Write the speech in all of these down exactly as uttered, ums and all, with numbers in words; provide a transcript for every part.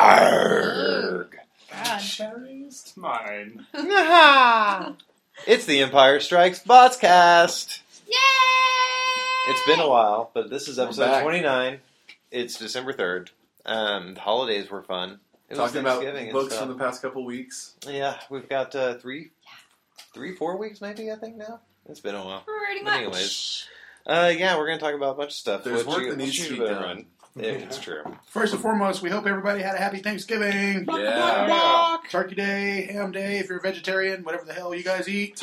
Arg! God. Cherries mine. It's the Empire Strikes Botscast. Yay! It's been a while, but this is We're episode back. twenty-nine. It's December third. Um, the holidays were fun. It was Talking about Thanksgiving and books stuff. from the past couple weeks. Yeah, we've got uh, three, three, four weeks maybe, I think now. It's been a while. Pretty But much. anyways. Uh, yeah, we're going to talk about a bunch of stuff. There's What work you- that needs what to you be better done. run. Yeah, it's true. First and foremost, we hope everybody had a happy Thanksgiving. Yeah. Turkey day, ham day, if you're a vegetarian, whatever the hell you guys eat.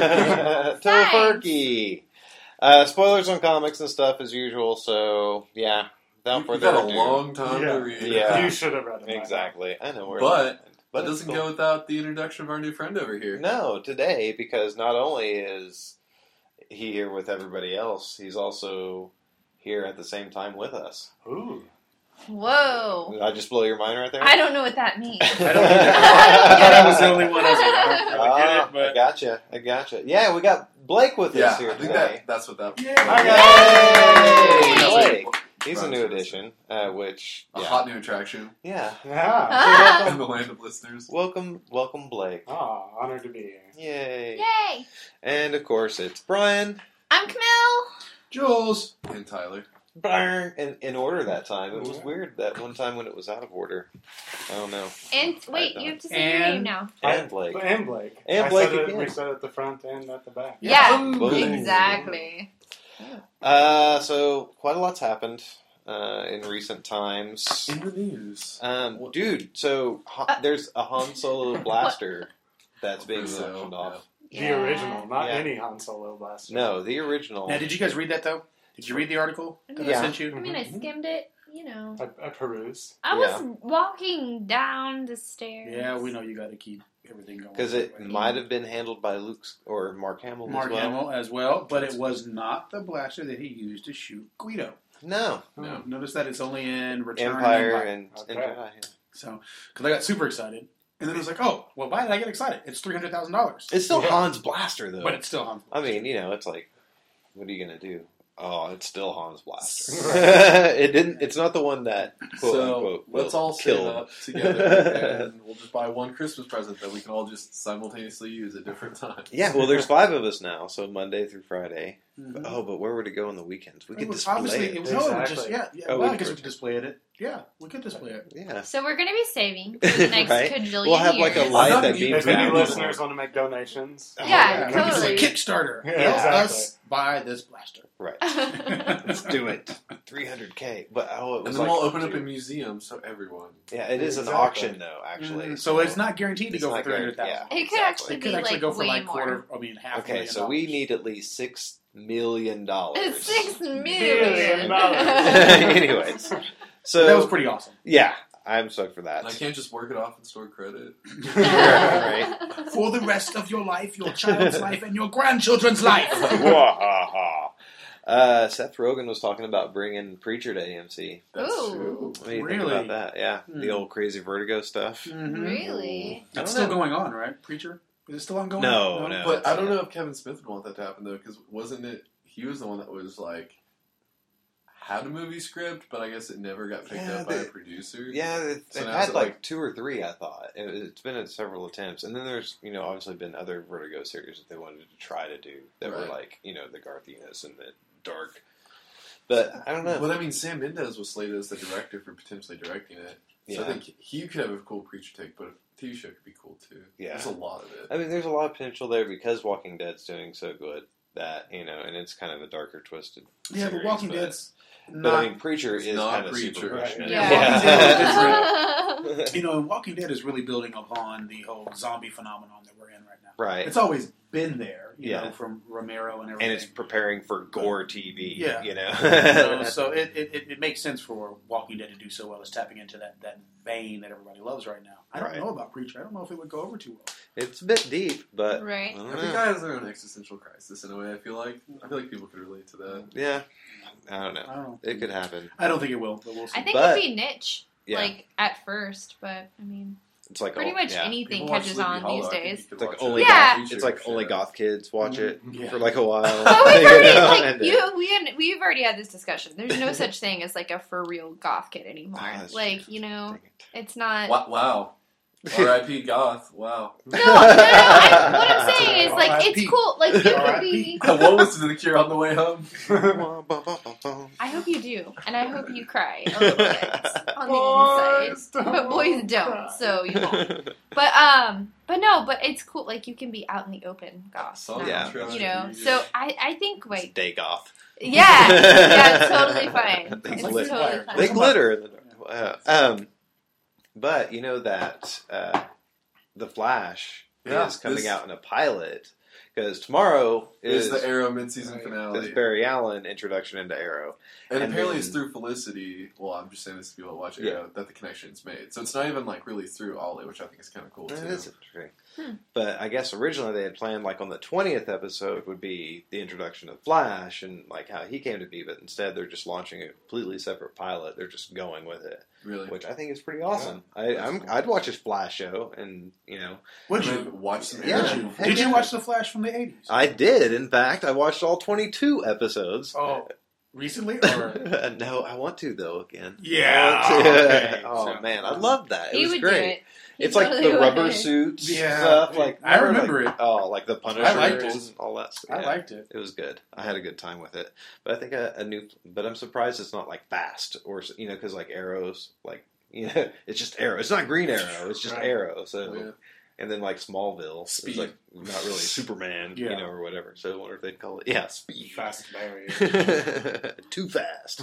Tofurkey. Uh, spoilers on comics and stuff as usual, so yeah. Without We've further got a ado. long time Yeah. to read. Yeah. You should have read it. by now. Exactly. I know where But but that it's doesn't cool. go without the introduction of our new friend over here. No, today, because not only is he here with everybody else, he's also here at the same time with us. Ooh. Whoa. Did I just blow your mind right there? I don't know what that means. I don't either. I thought I was the only one. I was like, I don't really get Ah, it, but I gotcha. I gotcha. Yeah, we got Blake with Yeah, us here I think today. that, that's what that Yeah. Yay! Yay! Blake. He's a Runs new with us. addition, uh, which A yeah, hot new attraction yeah. Yeah. in the land of listeners. Welcome, welcome, Blake. Ah, honored to be here. Yay! Yay. And of course, it's Brian. I'm Camille. Jules. And Tyler. Brian, in, in order that time. It was Yeah. weird that one time when it was out of order. I don't know. And wait, don't. you have to say your And- name now. And Blake. And Blake. And I Blake said it, again. We said it at the front and at the back. Yeah, Boom. exactly. Uh, so quite a lot's happened uh, in recent times. In the news. Um, dude, so ha- Uh, there's a Han Solo blaster that's being For sale, auctioned off. The Yeah. original, not Yeah. any Han Solo blaster. No, the original. Now, did you guys read that, though? Did you read the article that Yeah. I sent you? I mean, I skimmed it, you know. I, I peruse. I was Yeah. walking down the stairs. Yeah, we know you got to keep everything going. Because it Right. might have been handled by Luke or Mark Hamill Mark as well. Hamill as well, but it was not the blaster that he used to shoot Guido. No, No. Notice that it's only in Return Empire Empire. and, and Okay. Jedi. So, because I got super excited. And then I was like, oh, well, why did I get excited? It's three hundred thousand dollars. It's still Yeah. Han's blaster, though. But it's still harmful. I mean, you know, it's like, what are you gonna do? Oh, it's still Han's blaster. Right. it didn't. It's not the one that quote So unquote let's will all kill. sit up together and we'll just buy one Christmas present that we can all just simultaneously use at different times. Yeah, well, there's five of us now, so Monday through Friday. Mhm. Oh, but where would it go on the weekends? We It could was display obviously, it. it was, no, it was just, Exactly. yeah, yeah Oh, well, we because could. we displayed it. Yeah, we could display it. Yeah. So we're going to be saving for the next Right. cajillion We'll have like a years. light I'm that not beams If any down. listeners want to make donations, Yeah, Yeah, totally. It's a Kickstarter. Yeah, Help exactly. us buy this blaster. Right. Let's do it. three hundred K. But oh, it And was then like, we'll open up a museum so everyone. yeah, it is an Exactly. auction though, actually. Mhm. So it's not guaranteed to It's go for not three hundred guaranteed, thousand. yeah. It could Exactly. actually It be could actually like go for way like more. quarter. I mean, half. a Okay, million so we dollars. need at least six million dollars. Six million. Million dollars. Anyways, so that was pretty awesome. yeah, I'm stoked for that. And I can't just work it off and store credit. Right. For the rest of your life, your child's life, and your grandchildren's life. Wahaha. Uh, Seth Rogen was talking about bringing Preacher to A M C. That's Ooh. true. What do you Really? think about that? Yeah, the Hmm. old crazy Vertigo stuff. Mhm. Really? I It's don't still know. going on, right? Preacher? Is it still ongoing? No, no. But I don't know if Kevin Smith would want that to happen though, because wasn't it? He was the one that was like had a movie script, but I guess it never got picked Yeah, up by the- a producer. Yeah, it, So they've now had is it like, like- two or three. I thought it, it's been in several attempts, and then there's you know obviously been other Vertigo series that they wanted to try to do that were Right. like you know the Garthiness and the dark. But I don't know. But I mean, Sam Mendes was slated as the director for potentially directing it. So Yeah. I think he could have a cool Preacher take, but a T V show could be cool too. Yeah. There's a lot of it. I mean, there's a lot of potential there because Walking Dead's doing so good that you know, and it's kind of a darker, twisted. Yeah, but series, Walking but, Dead's But not. I mean, Preacher It's is not kind of Preacher, super right. Christian. Yeah. Yeah. You know, Walking Dead is really building upon the whole zombie phenomenon that we're in right now. Right. It's always been there, you Yeah. know, from Romero and everything. And it's preparing for gore T V. Yeah. You know. so so it, it, it- it makes sense for Walking Dead to do so well as tapping into that, that vein that everybody loves right now. I don't Right. know about Preacher. I don't know if it would go over too well. It's a bit deep, but Right. I don't Every know. guy has their own existential crisis in a way. I feel like I feel like people could relate to that. Yeah, I don't know. I don't know. It could happen. I don't think it will, but we'll see. I think But- it'd be niche, Yeah. like, at first, but, I mean... It's like Pretty oh, much yeah. anything People watch catches Sleepy on Hollow, these I think days. you could It's like watch only it. Yeah. goth, it's like only goth kids watch it Yeah. for like a while. Well, we've You already know, like and, uh, you. We had, we've already had this discussion. There's no such thing as like a for real goth kid anymore. Ah, that's like you know, dang it. it's not. Wow. wow. R I P Goth. Wow. No, no, no. I, what I'm saying is like R I P. it's cool. Like you could R I be. P. What was the cure on the way home? I hope you do, and I hope you cry a little bit on the inside. But boys don't, so you won't. But um, but no, but it's cool. Like you can be out in the open, goth. Saw now, Yeah. that you know. trailer. So I, I think It's like day goth. yeah, yeah, it's totally fine. They It's glitter. totally fine. They glitter in the dark. Uh, um, but you know that uh, the Flash Yeah, is coming this- out in a pilot because tomorrow Is is the Arrow mid-season Right. finale. is Barry Allen introduction into Arrow. And, And apparently then- it's through Felicity. Well, I'm just saying this to people that watch Yeah. Arrow that the connection's made. So it's not even like really through Ollie, which I think is kind of cool too. That is interesting. Hmm. But I guess originally they had planned like on the twentieth episode would be the introduction of Flash and like how he came to be, but instead they're just launching a completely separate pilot. They're just going with it, Really. which I think is pretty awesome. I, that's I'm, cool. I'd watch a Flash show, and you know, Would And you? then watch some Yeah. Arrow. Did you? Heck Did you yeah. watch The Flash from the eighties? I did. In fact, I watched all twenty-two episodes. Oh, recently or? No, I want to though again. Yeah, I want to. okay. Oh So- man, I love that. It He was would great. do it. He It's like totally the rubber would. suits Yeah. stuff. Like I remember like- it. Oh, like the Punisher I liked it. and all that. Stuff. I Yeah. liked it. It was good. I had a good time with it. But I think a, a new. But I'm surprised it's not like fast or you know because like arrows like you know it's just Arrow. It's not Green Arrow. It's just Right. Arrow. So Yeah. and then like Smallville Speed. is like not really Superman, Yeah. you know, or whatever. So I wonder if they'd call it yeah Speed. Fast Barry. Too fast.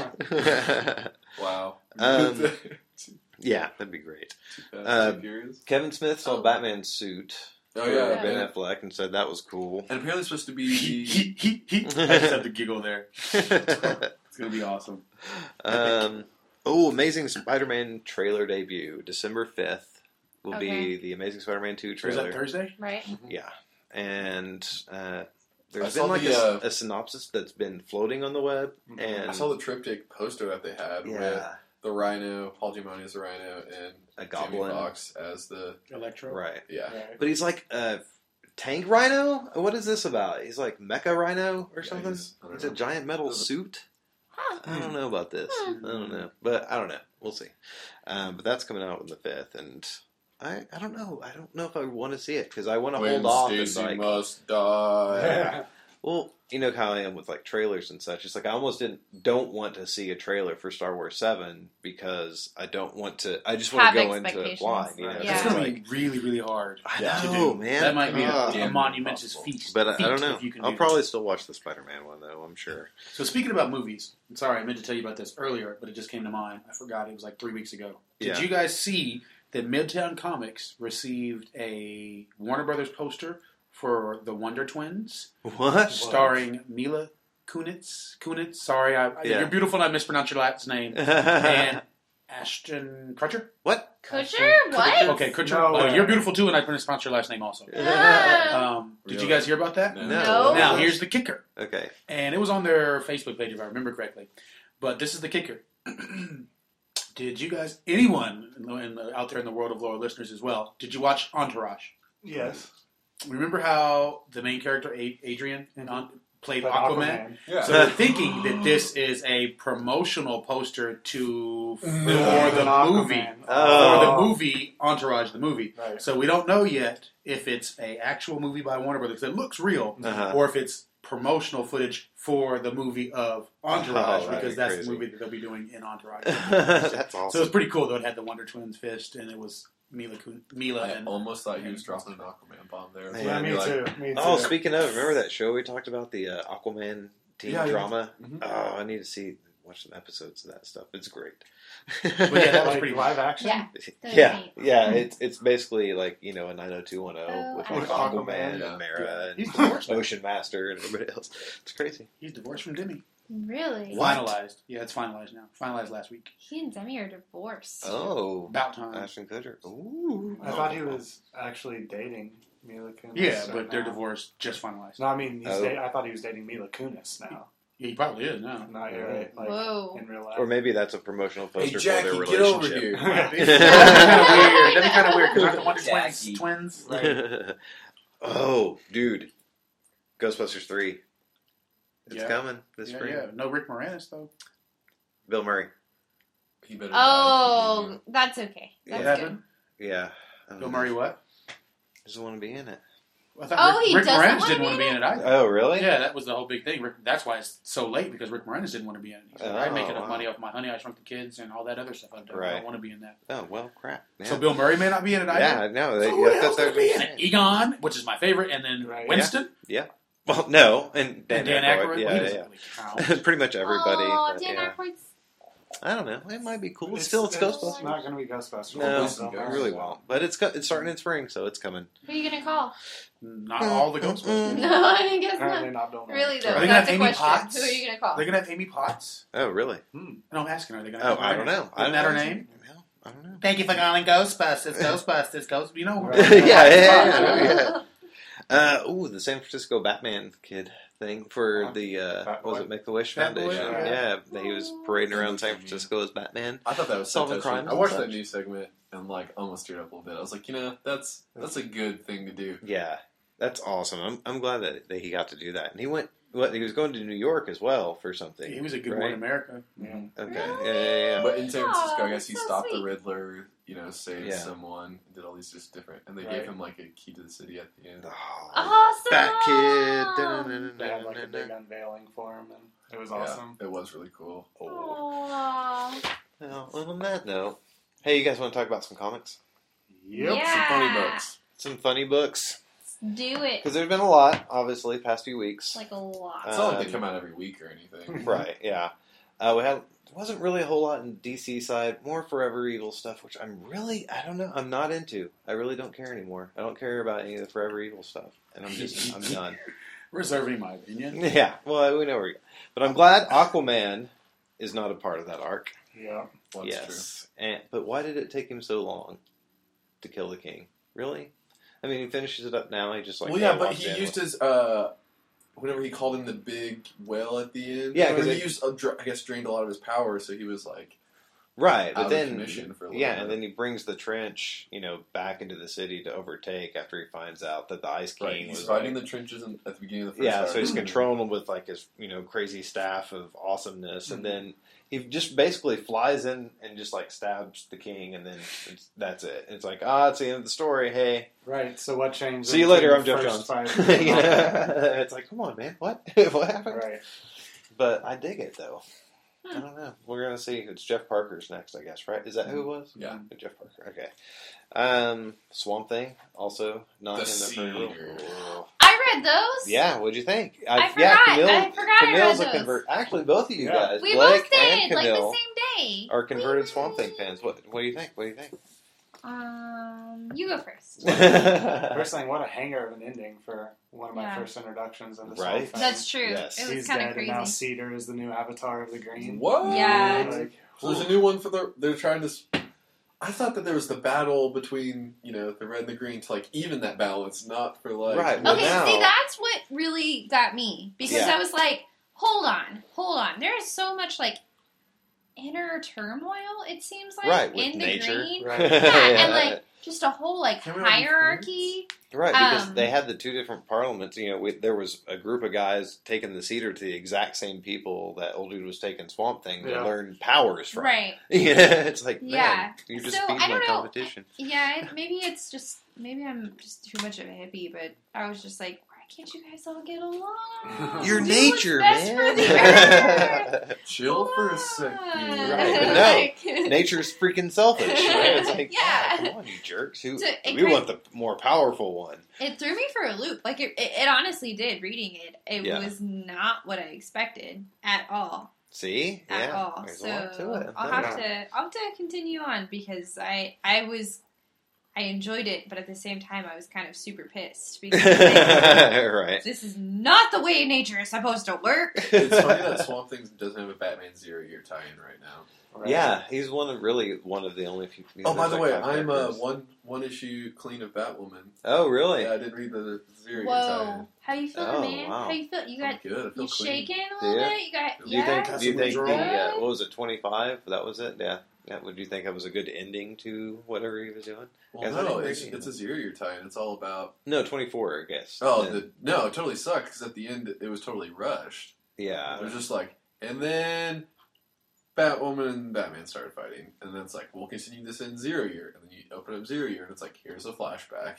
Wow. Um, Too Yeah, that'd be great. fast, uh, too furious. Kevin Smith saw Oh. Batman's suit Oh for yeah. Ben yeah. Affleck and said that was cool. And apparently it's supposed to be. he, he, he, he. I just had to giggle there. It's gonna be awesome. um, oh, Amazing Spider-Man trailer debut, December fifth will be Okay. the Amazing Spider-Man two Was trailer. that Thursday? Right? Yeah, and uh, I there's saw been like the, a, uh, a synopsis that's been floating on the web, and I saw the triptych poster that they had with yeah, the Rhino, Paul Giamatti as the Rhino, and a Jamie goblin, Foxx as the Electro. right? yeah. Right. But he's like a tank rhino. What is this about? He's like Mecha Rhino or Yeah, something. he's- I don't It's a know. giant metal Doesn't- suit. Huh. I don't know about this. Hmm. I don't know, but I don't know. We'll see. Um, but that's coming out on the fifth, and I, I don't know. I don't know if I want to see it because I want to When hold off and Stacy like, must die. Yeah. well, you know how I am with like trailers and such. It's like I almost didn't don't want to see a trailer for Star Wars Seven because I don't want to. I just want Have to go into it expectations. blind. You know, Right. It's Yeah. It's gonna like, be really, really hard. I Yeah. to know, do. man. That might be a, Ah. a Damn monumentous impossible. feast. But I, I feat don't know. If you can I'll do probably this. still watch the Spider-Man one though. I'm sure. So speaking about movies, I'm sorry, I meant to tell you about this earlier, but it just came to mind. I forgot. It was like three weeks ago. Did Yeah. you guys see that Midtown Comics received a Warner Brothers poster for the Wonder Twins, What? starring Mila Kunitz? Kunitz, sorry, I, Yeah. you're beautiful, and I mispronounced your last name. And Ashton Kutcher. What? Kutcher? What? Okay, Kutcher. No oh, way. you're beautiful too, and I mispronounced your last name also. Ah. Um, did Really? you guys hear about that? No. No. Now here's the kicker. Okay. And it was on their Facebook page, if I remember correctly. But this is the kicker. Did you guys, anyone in the, in the, out there in the world of loyal listeners as well, did you watch Entourage? Yes. Remember how the main character, A- Adrian, in, on, played But Aquaman? Yeah. So they're thinking that this is a promotional poster to for Mm. the Aquaman. movie. Oh. For the movie, Entourage, the movie. Right. So we don't know yet if it's a actual movie by Warner Brothers that looks real, Uh-huh. or if it's promotional footage for the movie of Entourage, Oh, that'd because be that's crazy. the movie that they'll be doing in Entourage. That's So it was awesome. pretty cool, though. It had the Wonder Twins fist, and it was Mila, Kun- Mila I and almost thought he was dropping an Aquaman bomb there. Man, Yeah, I'd me be too. Me too. Oh, speaking of, remember that show we talked about, the uh, Aquaman teen Yeah, yeah. drama? Mhm. Oh, I need to see, watch some episodes of that stuff. It's great. yeah, that was like pretty live action. Yeah. That yeah, was neat. yeah. It's it's basically like you know a nine oh two one oh Oh, with like Aquaman. Aquaman Yeah. and Mara He's and divorced now. Ocean Master and everybody else. It's crazy. He's divorced from Demi. Really? What? Finalized. Yeah, it's finalized now. Finalized last week. He and Demi are divorced. Oh, About time. Ashton Kutcher. Ooh, I thought he was actually dating Mila Kunis. Yeah, right but they're now. divorced. Just finalized. No, I mean, he's Oh. da- I thought he was dating Mila Kunis now. Yeah, he probably is now. Not you're right. Like, Whoa. in real life. Or maybe that's a promotional Hey, poster Jackie, for their get over relationship. here. That'd be kind of weird. That'd be kind of weird because aren't the Wonder Twins Jackie. twins? Right. Oh, dude. Ghostbusters three. It's Yeah. coming this Yeah, spring. yeah. No Rick Moranis though. Bill Murray. He better Oh, that's okay. That's What good. happened? Yeah. I don't Bill know. Murray what? Doesn't want to be in it. I thought Oh, Rick, he Rick doesn't Moranis wanna didn't be want to in be in it either. Oh, really? Yeah, that was the whole big thing. Rick, that's why it's so late because Rick Moranis didn't want to be in it. He said, Oh, I make enough wow. money off my Honey, I Shrunk the Kids and all that other stuff I've done. I Right. don't want to be in that. Oh, well, crap. Yeah. So Bill Murray may not be in it either. Yeah, no. They, So who the that's hell's what going to be in they're it? Egon, which is my favorite, and then Right. Winston Well, no. And Dan, and Dan Aykroyd. Aykroyd. Yeah, Well, he yeah, doesn't yeah. really count. Pretty much everybody. Oh, but, Dan yeah. Aykroyd's. I don't know. It might be cool. It's, Still, it's, it's Ghostbusters. not going to be Ghostbusters. No, It's it not. really won't. But it's co- it's starting in spring, so it's coming. Who are you gonna call? Not all the Ghostbusters. No, I guess Apparently not. not doing that. Really though, Are they gonna that's have a Amy question. Potts? Who are you gonna call? They're going to have Amy Potts. Oh, really? No, I'm asking. Are they going to Oh, have I don't know. Isn't I don't that her know. name? No, I don't know. Thank you for calling Ghostbusters. Ghostbusters. Ghost. You know. Right. yeah, yeah, yeah, yeah. Uh, ooh, the San Francisco Batman kid thing for the uh, Bat what was Boy? it Make the Wish Bat Boy, Foundation? yeah. Yeah, he was parading around San Francisco as Batman. I thought that was so Solving touching. crimes I and watched such. that news segment and like almost teared up a little bit. I was like, you know, that's that's a good thing to do. Yeah, that's awesome. I'm I'm glad that, that he got to do that, and he went. What he was going to New York as well for something. He was a good right? one in America. Yeah. Okay, Really? yeah, yeah, yeah. But in San Francisco, I Oh, guess he that's so stopped sweet. the Riddler, you know, saved Yeah. someone, did all these just different, and they Right. gave him like a key to the city at the end. Oh, Awesome. Fat kid. They had like a big unveiling for him, and it was Yeah, awesome. it was really cool. Oh. Aww. Well, on that note, hey, you guys want to talk about some comics? Yep. Yeah. Some funny books. Some funny books? Do it. Because there's been a lot, obviously, past few weeks. Like a lot. It's not like Um, they come out every week or anything. Right, yeah. Uh, we had wasn't really a whole lot in D C side, more Forever Evil stuff, which I'm really, I don't know, I'm not into. I really don't care anymore. I don't care about any of the Forever Evil stuff, and I'm just, I'm done. Reserving my opinion. Yeah, well, we know where. But I'm glad Aquaman is not a part of that arc. Yeah. That's yes, and but why did it take him so long to kill the king? Really? I mean, he finishes it up now. He just like well, yeah, uh, but walks he in used with- his uh, whenever he called him the big whale at the end. Yeah, I mean, 'cause he it- used, uh, dr- I guess, drained a lot of his power, so he was like, right, out but of then commission for a little yeah, bit. and then he brings the trench, you know, back into the city to overtake after he finds out that the Ice King right, he's was fighting like, the trenches in, at the beginning of the first yeah, arc. so he's controlling them with like his you know crazy staff of awesomeness, and then he just basically flies in and just like stabs the king, and then it's, that's it. It's like ah, it's the end of the story. Hey, Right. So what changed? see you between later. I'm the Jeff first Jones. fight? You know? It's like come on, man, what what happened? Right. But I dig it though. Hmm. I don't know. We're gonna see. It's Jeff Parker's next, I guess. Right? Is that who it was? Yeah. Jeff Parker. Okay. Um, Swamp Thing also not The in the Cedar. first. read those. Yeah, what'd you think? I yeah, forgot. Camille, I forgot I Camille's read a those. convert. Actually, both of you Yeah. guys, We Blake both did, and like the Camille, same day. are converted We Swamp Thing did. fans. What What do you think? What do you think? Um, you go first. First thing, what a hanger of an ending for one of my Yeah. first introductions into Right? Swamp Thing. That's true. Yes. It was He's kind dead, of and now crazy. Cedar is the new avatar of the green. What? Yeah. Like, So there's a new one for the. They're trying to. s- I thought that there was the battle between you know the red and the green to like even that balance, not for like Right, well, Okay, now- see, that's what really got me because Yeah. I was like, hold on, hold on. There is so much like inner turmoil. It seems like Right, with in the nature. green, Right. yeah, and like just a whole like Can we have hierarchy. Right, because Um, they had the two different parliaments. You know, we, there was a group of guys taking the cedar to the exact same people that old dude was taking Swamp Thing to Yeah. learn powers from. Right. Yeah, it's like, man, Yeah. you're just So, feeding I my don't know. competition. Yeah, it, maybe it's just maybe I'm just too much of a hippie, but I was just like, why can't you guys all get along? Your Do nature, what's best man. for the earth. chill for a Come second. on. Right, but no. Like- Nature's freaking selfish. Right? It's like, Yeah. yeah, come on, you jerks. Who, So it we kind- want the more powerful one. It threw me for a loop. Like it, it, it honestly did. Reading it, it Yeah. was not what I expected at all. See? At yeah, all. there's So a lot to it. I'll have to, I'll have to continue on because I, I was, I enjoyed it, but at the same time, I was kind of super pissed because right. this is not the way nature is supposed to work. It's funny that Swamp Thing doesn't have a Batman Zero Year tie-in right now. Right. Yeah, he's one of really one of the only few. You know, Oh, by there's the like way, five I'm uh, characters. one one issue clean of Batwoman. Oh, really? Yeah, I didn't read the Zero Year Whoa, tie-in. how you feeling, Oh, man? wow. How you feel? You I'm got good. I feel you clean. shaking a little Yeah. bit? You got Do you yeah. think? Do you think? The, Withdrawal? uh, what was it? twenty-five? That was it. Yeah. Yeah. Would you think that was a good ending to whatever he was doing? Well, Guys, I no, didn't it's, read it's a Zero Year tie-in. It's all about. No, twenty-four. I guess. Oh, Yeah. the, no, it totally sucked because at the end it was totally rushed. yeah. It was just like, and then Batwoman and Batman started fighting, and then it's like, we'll continue this in Zero Year, and then you open up Zero Year, and it's like, here's a flashback.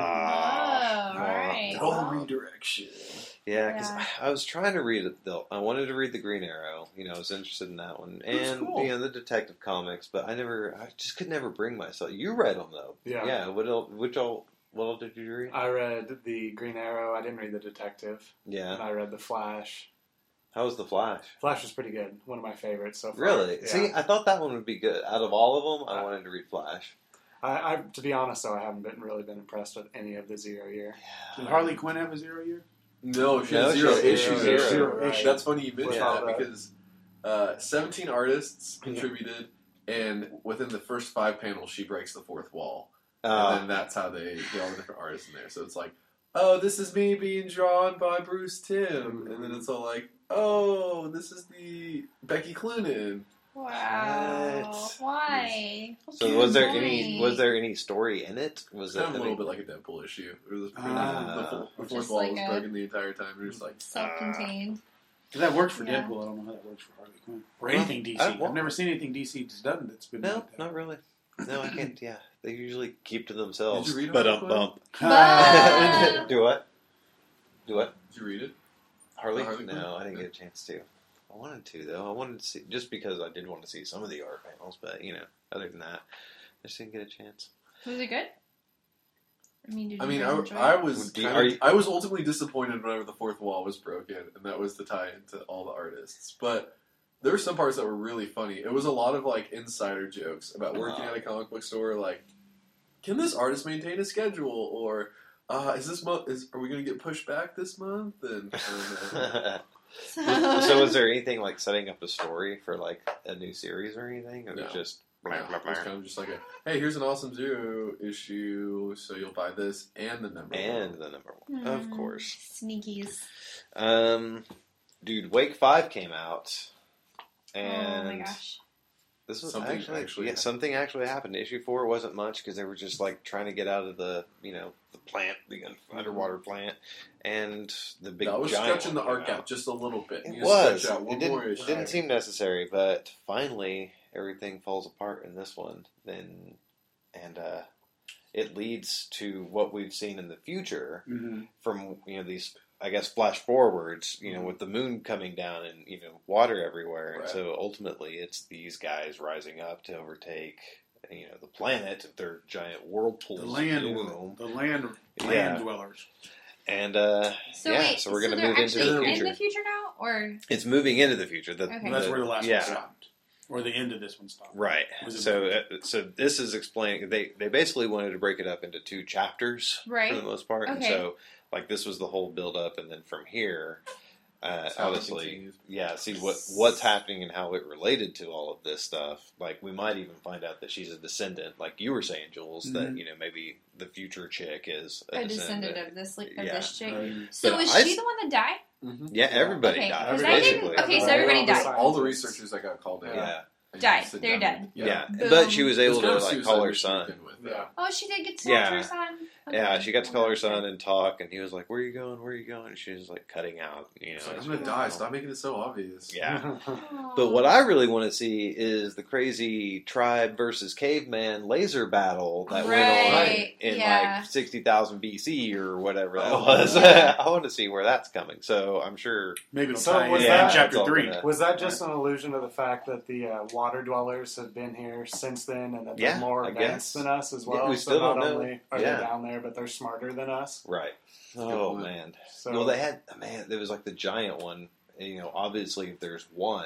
Ah. Oh, alright. Total Well. redirection. Yeah, because Yeah. I was trying to read it. Though I wanted to read the Green Arrow. You know, I was interested in that one, That's and cool. you know the Detective Comics. But I never, I just could never bring myself. You read them though. Yeah. Yeah. What else? Which all? What all did you read? I read the Green Arrow. I didn't read the Detective. Yeah. And I read the Flash. How was the Flash? Flash was pretty good. One of my favorites so far. Really? Yeah. See, I thought that one would be good. Out of all of them, I Uh, wanted to read Flash. I, I, to be honest, though, I haven't been really been impressed with any of the Zero Year. Did Harley Quinn have a zero year? No, she No, has she zero has issues. zero, Zero, zero, right. issues. That's funny you mentioned Yeah. that because uh, seventeen artists contributed, and within the first five panels, she breaks the fourth wall. and Uh, then that's how they get all the different artists in there. So it's like, oh, this is me being drawn by Bruce Timm. And then it's all like, oh, this is the Becky Cloonan. Wow. What? Why? so was there Why? any? Was there any story in it? Was It's kind it of a I little mean, bit like a Deadpool issue. It was Ah. the, full- the fourth Just wall like was a- broken the entire time. You're just like, Self-contained. That works for Yeah. Deadpool. I don't know how that works for Harley Quinn. Or Well, anything D C. I- I've well- never seen anything D C has done that's been No, like that. not really. No, I can't. Yeah, they usually keep to did themselves. you read it? But Harley um, Quinn? bump. Ah. Do what? Do what? Did you read it? Harley? Harley Quinn? No, I didn't get a chance to. I wanted to though. I wanted to see just because I did want to see some of the art panels, but you know, other than that, I just didn't get a chance. Was it good? I mean, did you I mean, guys I, enjoy I it? was Do you- kind are of, you- I was ultimately disappointed whenever the fourth wall was broken, and that was the tie-in to all the artists. But there were some parts that were really funny. It was a lot of like insider jokes about working Uh-huh. at a comic book store, like, can this artist maintain a schedule, or uh, is this month? Is are we going to get pushed back this month? And I don't know. So, so was there anything like setting up a story for like a new series or anything, or No. just No, it was kind of just like a, hey, here's an awesome Zero issue, so you'll buy this and the number and one. the number one, of Hmm. course. Sneakies. Um, dude, Wake Five came out, Oh and my gosh. this was Something actually, actually yeah, happened. something actually happened. Issue four wasn't much because they were just like trying to get out of the you know the plant, the un- underwater plant, and the big That was giant stretching the one arc came out just a little bit. It You just was. stretch out one It didn't, more issue. it didn't seem necessary, but finally everything falls apart in this one. Then, and uh, it leads to what we've seen in the future Mm-hmm. from you know these, I guess, flash forwards. You know, with the moon coming down and you know water everywhere, and Right. so ultimately it's these guys rising up to overtake you know the planet, their giant whirlpools. The land of world. doom. The land, Yeah. land dwellers. And uh, So yeah, wait, so we're so gonna they're move into actually the in future. the future now, or It's moving into the future. The, Okay. That's where the last yeah. one stopped. Or the end of this one stopped. Right. Was it- So, uh, so this is explaining. They they basically wanted to break it up into two chapters Right. for the most part. And Okay. so, like this was the whole build up, and then from here, uh, That's how it obviously, continues. yeah. See what what's happening and how it related to all of this stuff. Like we might even find out that she's a descendant, like you were saying, Jules. That Mhm. you know maybe the future chick is a, a descendant of this of Yeah. this chick. Right. So But was I she s- the one that died? Mhm. Yeah, everybody Okay, died. 'cause I didn't- basically. okay, so All everybody the died. All the scientists. researchers that got called in. Yeah. and Died. sit They're down. dead. Yeah, Boom. but she was It able was kind to of like suicide call her mission son. to begin with, Yeah. Oh, she did get to Yeah. talk to her son. Yeah, Okay. she got to call her son and talk, and he was like, "Where are you going? Where are you going?" And she was like cutting out, you know. It's like, as I'm gonna we die. go. Stop making it so obvious. Yeah. Aw. But what I really want to see is the crazy tribe versus caveman laser battle that went on Right, in yeah. like sixty thousand B C or whatever that Oh, was. yeah. I want to see where that's coming. So I'm sure. Maybe it'll So tie was in that- in chapter That's all three. gonna- Was that just an allusion to the fact that the uh, water dwellers have been here since then, and that they're Yeah, more I advanced guess. than us as Yeah, well? we so still not don't know. only are Yeah. they down there, but they're smarter than us. Right. good Oh point. man. So Well, they had man. There was like the giant one. and, You know, obviously, if there's one,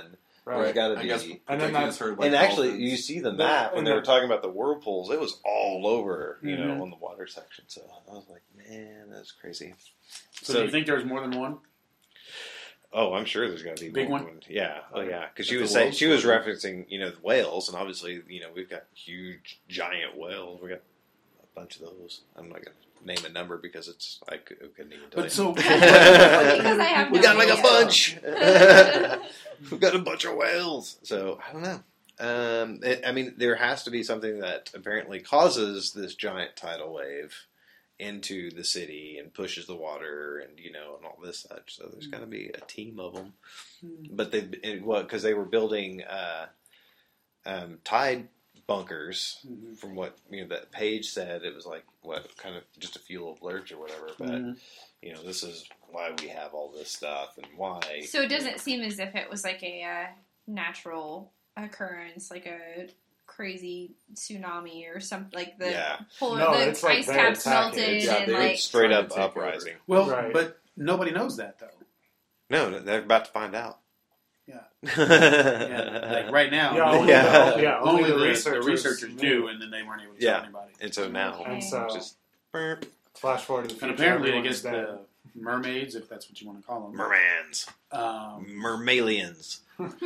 Right. There's got to I be. guess And and then then that's- heard, like, And actually, dolphins. you see the The- map when and they the- were talking about the whirlpools. It was all over, you know, Mhm. on the water section. So I was like, man, that's crazy. So, do you think there's more than one? Oh, I'm sure there's got to be Big more one? than- Yeah. Oh, yeah. Because Like she the was saying whales she was one. referencing, you know, the whales, and obviously, you know, we've got huge, giant whales. We got a bunch of those. I'm not gonna name a number because it's I, could, I couldn't even tell But you. so, Because I have we no got like a idea. bunch. We've got a bunch of whales. So I don't know. Um, it, I mean, there has to be something that apparently causes this giant tidal wave into the city and pushes the water and you know and all this such. So there's got to be a team of them. But they it, well because they were building uh, um, tide bunkers. Mhm. From what you know that page said, it was like what kind of just a fuel alert or whatever. But Mhm. you know this is why we have all this stuff and why. So it doesn't seem as if it was like a uh, natural occurrence, like a crazy tsunami or something. Like the Yeah. polar, No, the it's like ice very caps attacking. melted Yeah, and they would like straight trying up to take uprising. well, Right. but nobody knows that though. No, they're about to find out. Yeah. yeah. Yeah, like right now, Yeah, only, only, Yeah. The, yeah, only only the, the the researchers, researchers knew. do, and then they weren't able to Yeah. tell anybody. And so now, Okay. And so, just burp, flash forward to the future. And apparently, I everyone's guess dead. the mermaids, if that's what you want to call them, mermans, um, mermalians.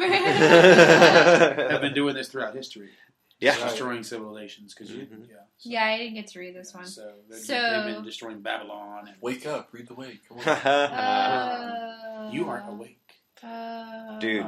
have been doing this throughout history, Yeah. Right. destroying civilizations. Because you, Mhm. yeah, so, yeah, I didn't get to read this one. So, they've, So- they've been destroying Babylon. And Wake up, read the wake. Come on. Uh, you aren't awake. Uh, Dude.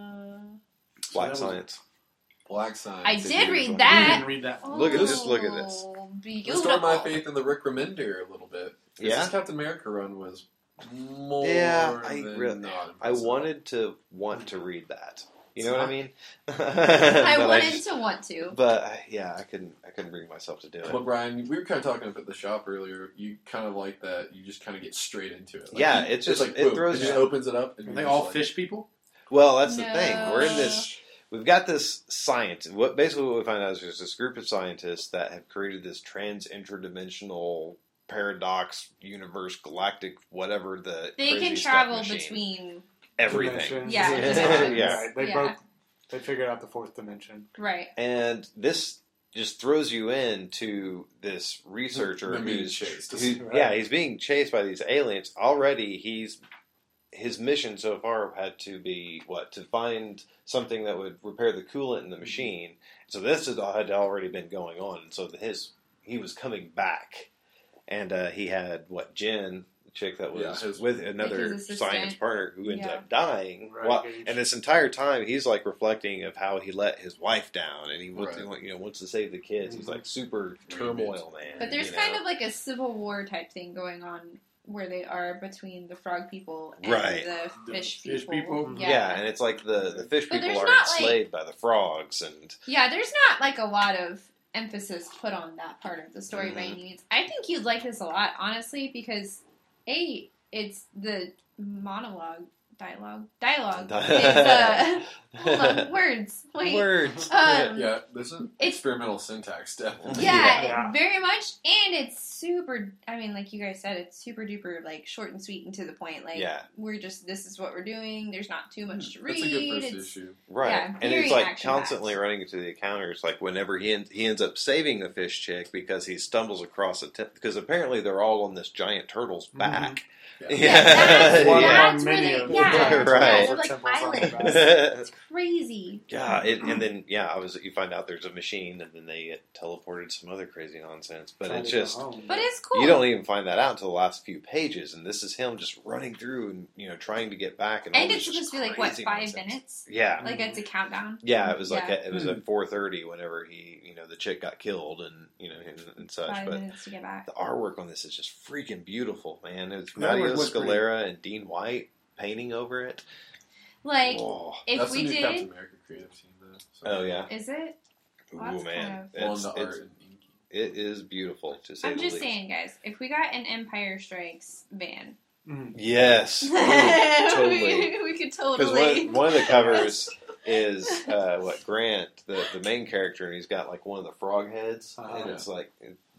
So Black that was- science. Black Science. I if did you read want. that. You didn't read that. Oh, Look at this, look at this. Restore my beautiful. faith in the Rick Remender a little bit. 'Cause Yeah? This Captain America run was more Yeah, I than really- not I impressive. wanted to want to read that. You know what I mean? I But wanted just- to want to. But I- yeah, I couldn't. I couldn't bring myself to do it. Well, Brian, we were kind of talking up at the shop earlier. You kind of like that. You just kind of get straight into it. Like, Yeah, you- it's just- like it boom, throws it just you- opens it up. And Are you're they just all like, fish people? Well, that's the No. thing. We're in this. We've got this science. What basically what we find out is there's this group of scientists that have created this trans interdimensional paradox universe, galactic, whatever the They crazy can stuff travel machine. between. everything. Dimensions. Yeah, Yeah. dimensions. Yeah. Right, They Yeah. broke. They figured out the fourth dimension. Right. And this just throws you into this researcher Them being who's chased. who- Right. yeah, he's being chased by these aliens. Already, he's his mission so far had to be what to find something that would repair the coolant in the machine. So this had had already been going on. So his he was coming back, and uh, he had what Jen, the chick that was Yeah, his- with another Like his science assistant. partner who ended Yeah. up dying. Right, While- Gage. and this entire time, he's like reflecting of how he let his wife down, and he wants, Right. you know wants to save the kids. He's Mhm. like super turmoil, man. But there's you kind know? of like a civil war type thing going on where they are between the frog people and Right. the The fish fish people. people? yeah. Yeah. and it's like the the fish But people there's are not, like- enslaved by the frogs, and Yeah, there's not like a lot of emphasis put on that part of the story by Mhm. any means. I think you'd like this a lot, honestly, because A, it's the monologue, dialogue, dialogue. is, uh, hold on, words. Wait. words. Um, Yeah, this is It's- experimental syntax, definitely. Yeah, Yeah. very much, and it's super. I mean, like you guys said, it's super duper like short and sweet and to the point. Like, Yeah. we're just this is what we're doing. There's not too much to read. That's a good first It's- issue. Right, Yeah, and very he's like action-packed. constantly running into the encounters. Like whenever he en- he ends up saving the fish chick because he stumbles across a t- because apparently they're all on this giant turtle's Mhm. back. Yeah. Yeah, that's, One Yeah. that's on where many they, of yeah, them. yeah, Right. they're like Symbols on the islands. back. It's crazy. Yeah, it, and then yeah, I was you find out there's a machine, and then they get teleported some other crazy nonsense. But Trying it's to go just home. But it's cool. you don't even find that out until the last few pages, and this is him just running through and you know trying to get back. And, all and this it's just supposed to be like what crazy five nonsense. minutes? Yeah, Like it's a countdown. yeah, it was like Yeah. at, it was at four thirty whenever he you know the chick got killed and you know and, and such. Five but minutes to get back. the artwork on this is just freaking beautiful, man. It's The artwork Mario was pretty- Scalera and Dean White painting over it. Like Oh, if That's we the new Captain did, America creative team, though. So. oh yeah, is it? ooh Well, that's man, kind Well, it's, the it's, art and inky. it is beautiful to say I'm the just least. saying, guys. If we got an Empire Strikes van, Mm. Yes, Ooh, totally. we, we could Because totally. one, one of the covers is uh, what Grant, the the main character, and he's got like one of the frog heads, Uh-huh. and it's like the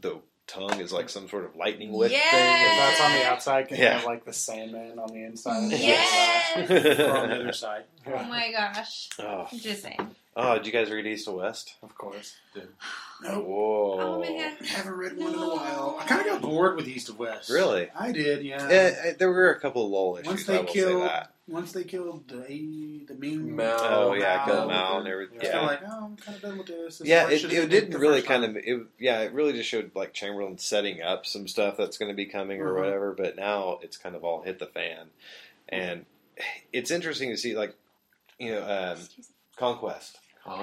tongue is like some sort of lightning wick Yes! thing. If that's on the outside, can Yeah. you have like the Sandman on the inside? Yes! Or on the other side. Oh my gosh. Oh. Just saying. oh, did you guys read East to West? Of course. No, Whoa. Oh man. I haven't read one in a while. I kind of got bored with East of West. Really? I did, yeah. Eh, eh, there were a couple of lull issues. Once I they will say killed, that. once they killed the the mean. Mal. Oh yeah, Mal. killed Mal and everything. It's Yeah. kind of like, oh, I'm kind of done with this. This Yeah, part it, should've it been didn't the really first kind time. of. It, yeah, it really just showed like Chamberlain setting up some stuff that's going to be coming or Mhm. whatever. But now it's kind of all hit the fan, and it's interesting to see like, you know, um, Conquest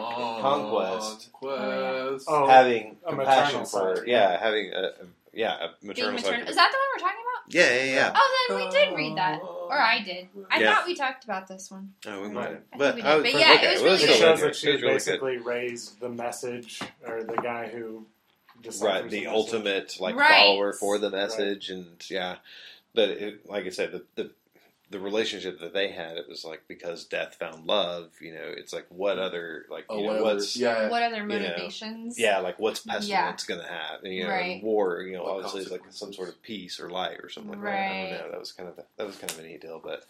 Conquest. Conquest. Oh, having a compassion maternal for side. yeah, having a, a yeah a Being maternal maternal. side. Is that the one we're talking about? Yeah, yeah, yeah. Oh, then we did read that. Or I did. I Yeah. thought we talked about this one. Oh, we Right. might. I think But we I did. was, But yeah, okay, it was well, really it's It still shows in that there. It she was really good. basically raised the message, or the guy who deciphers Right, the message. ultimate like Right. follower for the message, and yeah, but it, like I said, the, the the relationship that they had, it was like because death found love. You know, it's like what other like Oh, you know, whatever. what's Yeah. What other know, motivations? yeah, like what's Yeah. pestilence gonna have? And, you know, Right. and war. You know, What obviously it's like some consequences? sort of peace or light or something like that. I Right. don't know. That was kind of that was kind of a neat deal. But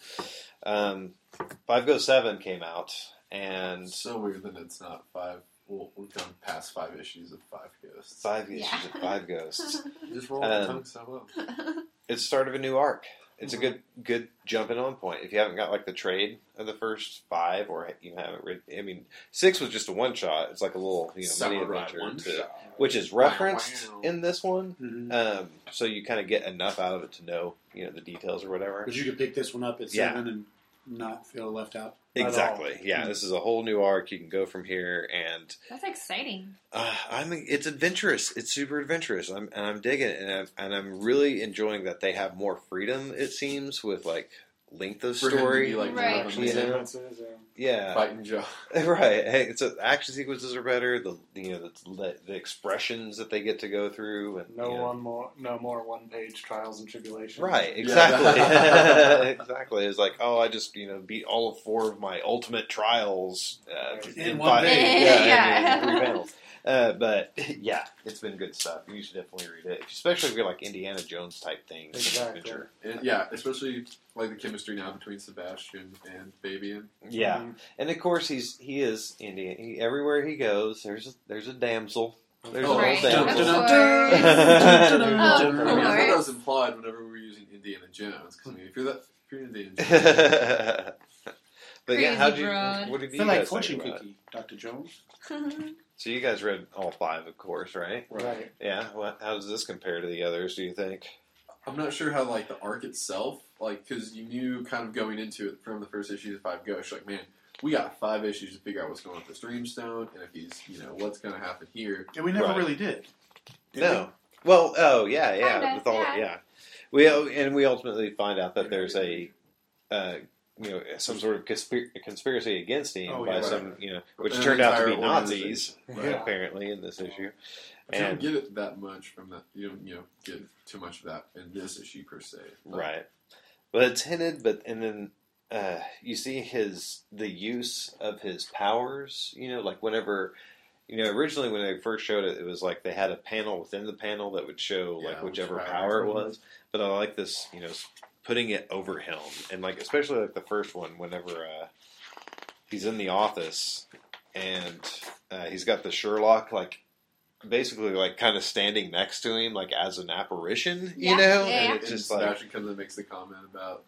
um, Five Go Seven came out, and It's so weird that it's not five. Well, we've gone past five issues of Five Ghosts. five issues Yeah. of Five Ghosts. You just roll Um, the tongue so well. It's the start of a new arc. It's Mhm. a good good jumping on point. If you haven't got like the trade of the first five, or you haven't read, I mean, six was just a one shot. It's like a little you know mini Samurai adventure, one to- shot. which is referenced Wow. in this one. Mhm. Um, so you kind of get enough out of it to know you know the details or whatever. But you could pick this one up at Yeah. seven and not feel left out. At Exactly. all. Yeah, this is a whole new arc. You can go from here, and That's exciting. uh, I mean, it's adventurous. It's super adventurous. I'm and I'm digging it, and I'm, and I'm really enjoying that they have more freedom. It seems with like length of For him to story. be, like, Right. one of them You know? Sequences, yeah. Yeah, Fighting Joe. right. Hey, it's a, action sequences are better. The you know the, the expressions that they get to go through, and No you know, one more, no more one-page trials and tribulations. right, Yeah. exactly, exactly. It's like, oh, I just you know beat all of four of my ultimate trials uh, In in one five, day. yeah, Yeah. in, in three panels. Uh, but yeah, it's been good stuff. You should definitely read it, especially if you're like Indiana Jones type things. Exactly. Adventure. And, yeah, especially like the chemistry now between Sebastian and Fabian. Yeah, Mhm. and of course he's he is Indian. He, everywhere he goes, there's a, there's a damsel. There's Oh, a Right. whole Dun, damsel. dun, Of dun, course. dun, dun, Oh, dun, I dun, mean, of I thought that course. was implied whenever we were using Indiana Jones. Because I mean, if you're that, if you're Indiana Jones, But yeah, Crazy how did you? broad. What did I you feel like guys fortune think about it? cookie, Doctor Jones. So you guys read all five, of course, right? Right. Yeah. Well, how does this compare to the others? Do you think? I'm not sure how like the arc itself, like because you knew kind of going into it from the first issue of Five Ghosts, like man, we got five issues to figure out what's going on with the Dreamstone, and if he's, you know, what's going to happen here. And we never Right. really did. Did No. Well, oh yeah, yeah. Kinda, with all, yeah. yeah. We and we ultimately find out that there's a, uh, you know, some sort of conspir- conspiracy against him Oh, by yeah, right. some, you know, which An turned out to be entire Nazis, organization. Yeah. apparently in this issue. But you don't And get it that much from that. You don't, you know, get too much of that in this issue per se. But right, but it's hinted. But and then uh, you see his the use of his powers. You know, like whenever. You know, originally when they first showed it, it was like they had a panel within the panel that would show Yeah, like which whichever power. power it was. But I like this, you know, putting it over him, and like especially like the first one, whenever uh, he's in the office and uh, he's got the Sherlock like basically like kind of standing next to him like as an apparition, you Yeah, know, yeah, and yeah. it's and just like Sebastian comes and makes the comment about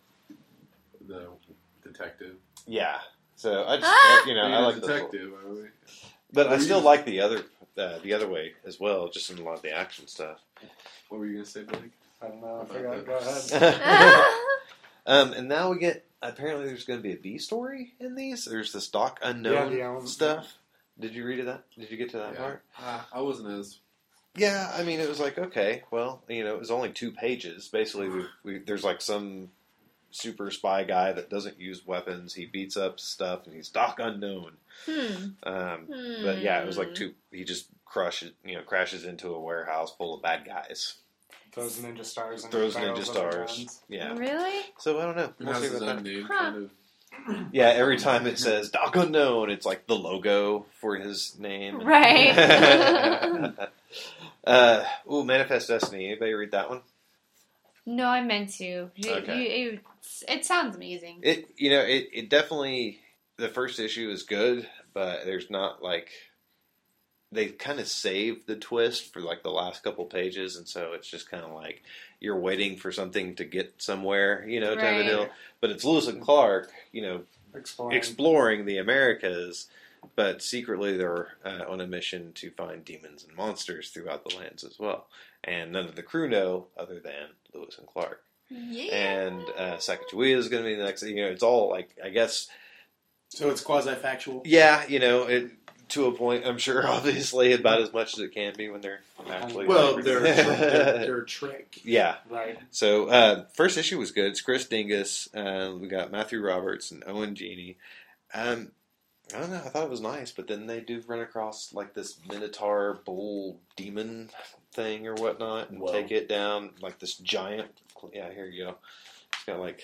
the detective. yeah. So I just Ah! uh, you know Being I a like this, detective, are we? but I What were still you- like the other uh, the other way as well, just in a lot of the action stuff. What were you gonna say, Blake? I don't know. I About forgot. that. Go ahead. um, and now we get apparently there's going to be a B story in these. There's this Doc Unknown Yeah, the own- stuff. Did you read that? Did you get to that Yeah. part? Uh, I wasn't as. Yeah, I mean, it was like okay, well, you know, it was only two pages. Basically, we, we there's like some super spy guy that doesn't use weapons. He beats up stuff, and he's Doc Unknown. Hmm. Um, Hmm. but yeah, it was like two. He just crushes, you know, crashes into a warehouse full of bad guys. Throws ninja stars. And Throws barrels ninja of their stars. guns. Yeah. Really? So I don't know. It We'll has see his about own that. name, Huh. kind of. Yeah, every time it says Doc Unknown, it's like the logo for his name. Right. Uh, ooh, Manifest Destiny. Anybody read that one? No, I meant to. You, Okay. you, it, it sounds amazing. It you know it, it definitely the first issue is good, but there's not like they kind of saved the twist for like the last couple pages, and so it's just kind of like you're waiting for something to get somewhere, you know, type Right. of deal. But it's Lewis and Clark, you know, Exploring. exploring the Americas, but secretly they're uh, on a mission to find demons and monsters throughout the lands as well. And none of the crew know other than Lewis and Clark. Yeah. And uh, Sacagawea is going to be the next. You know, it's all like I guess. So it's quasi-factual? Yeah, you know, it to a point. I'm sure, obviously, about as much as it can be when they're actually. Well, they're, they're, they're a trick. Yeah. Right. So uh, first issue was good. It's Chris Dingus. Uh, we got Matthew Roberts and Owen Genie. Um, I don't know. I thought it was nice, but then they do run across like this Minotaur bull demon thing or whatnot, and Whoa. take it down like this giant. Yeah, here you go. It's got like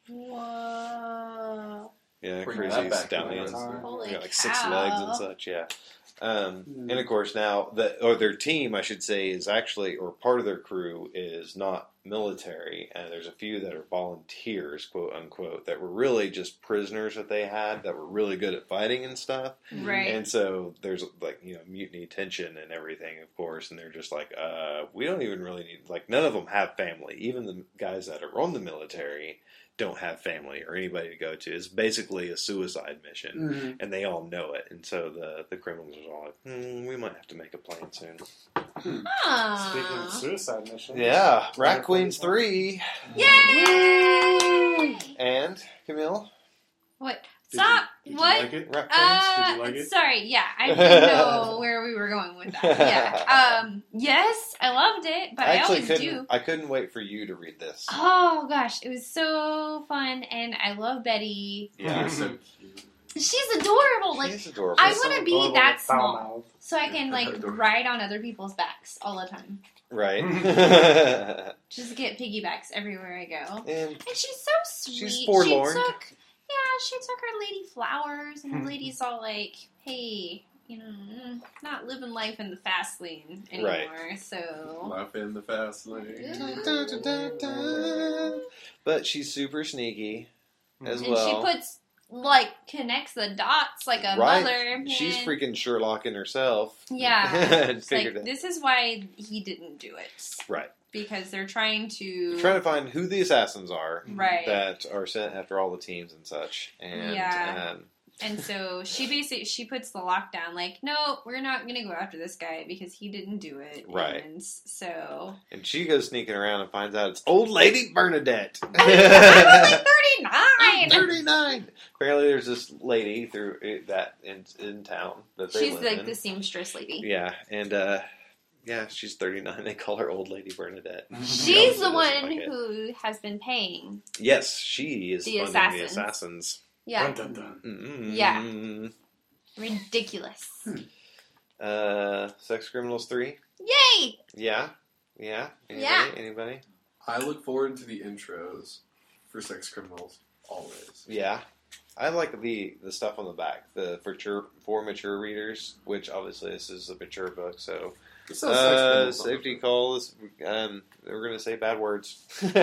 Whoa. yeah, Bring crazy that back to stallions. Minotaur. Holy Got like cow. six legs and such. Yeah. Um, Mm. and of course now the or their team, I should say, is actually or part of their crew is not military, and there's a few that are volunteers, quote unquote, that were really just prisoners that they had that were really good at fighting and stuff. Right. And so there's like you know mutiny tension and everything, of course, and they're just like, uh, we don't even really need like none of them have family. Even the guys that are on the military don't have family or anybody to go to. It's basically a suicide mission. Mm-hmm. And they all know it, and so the, the criminals are all like, hmm, we might have to make a plan soon. Ah. Speaking of suicide missions. Yeah, Rat Queens three. Yay! And, Camille? What? Did Stop! You, did What? you like it? Rat Uh, Did you like it? sorry, yeah, I didn't know where we were going with that. Yeah, um, yes, I loved it, but I, actually always couldn't, do. I couldn't wait for you to read this. Oh gosh, it was so fun, and I love Betty. Yeah. so cute. She's adorable. Like, She's adorable. I She's wanna so be adorable that with foul small. mouth. so I can like Adorable. ride on other people's backs all the time. Right. Just get piggybacks everywhere I go. and And she's so sweet. She's forlorn. She took, yeah, she took her lady flowers, and Hmm. the lady's all like, "Hey, you know, mm, not living life in the fast lane anymore." So, Life in the fast lane. but she's super sneaky as and well. she puts like connects the dots like a Right. mother. She's man. freaking Sherlocking herself. Yeah. and It's like, figured it. this is why he didn't do it. Right. Because they're trying to. Trying to find who the assassins are Right. that are sent after all the teams and such. And Yeah. um, And so she basically she puts the lockdown like, no, we're not gonna go after this guy because he didn't do it. Right. And so and she goes sneaking around and finds out it's old lady Bernadette. I'm only thirty-nine. thirty-nine. Apparently, there's this lady through it, that in, in town that they She's live like in. the seamstress lady. Yeah, and uh, yeah, she's thirty-nine. They call her old lady Bernadette. She's She the doesn't one like it. who has been paying. Yes, she is The funding the assassins. assassins. Yeah. Dun, dun, dun. Mm-mm. Yeah. Ridiculous. Uh, Sex Criminals three. Yay! Yeah, yeah. Anybody? Yeah. Anybody? I look forward to the intros for Sex Criminals always. Yeah. I like the the stuff on the back, the for mature, for mature readers, which obviously this is a mature book, so It says Sex uh, Criminals on safety the- calls. Um, we're gonna say bad words.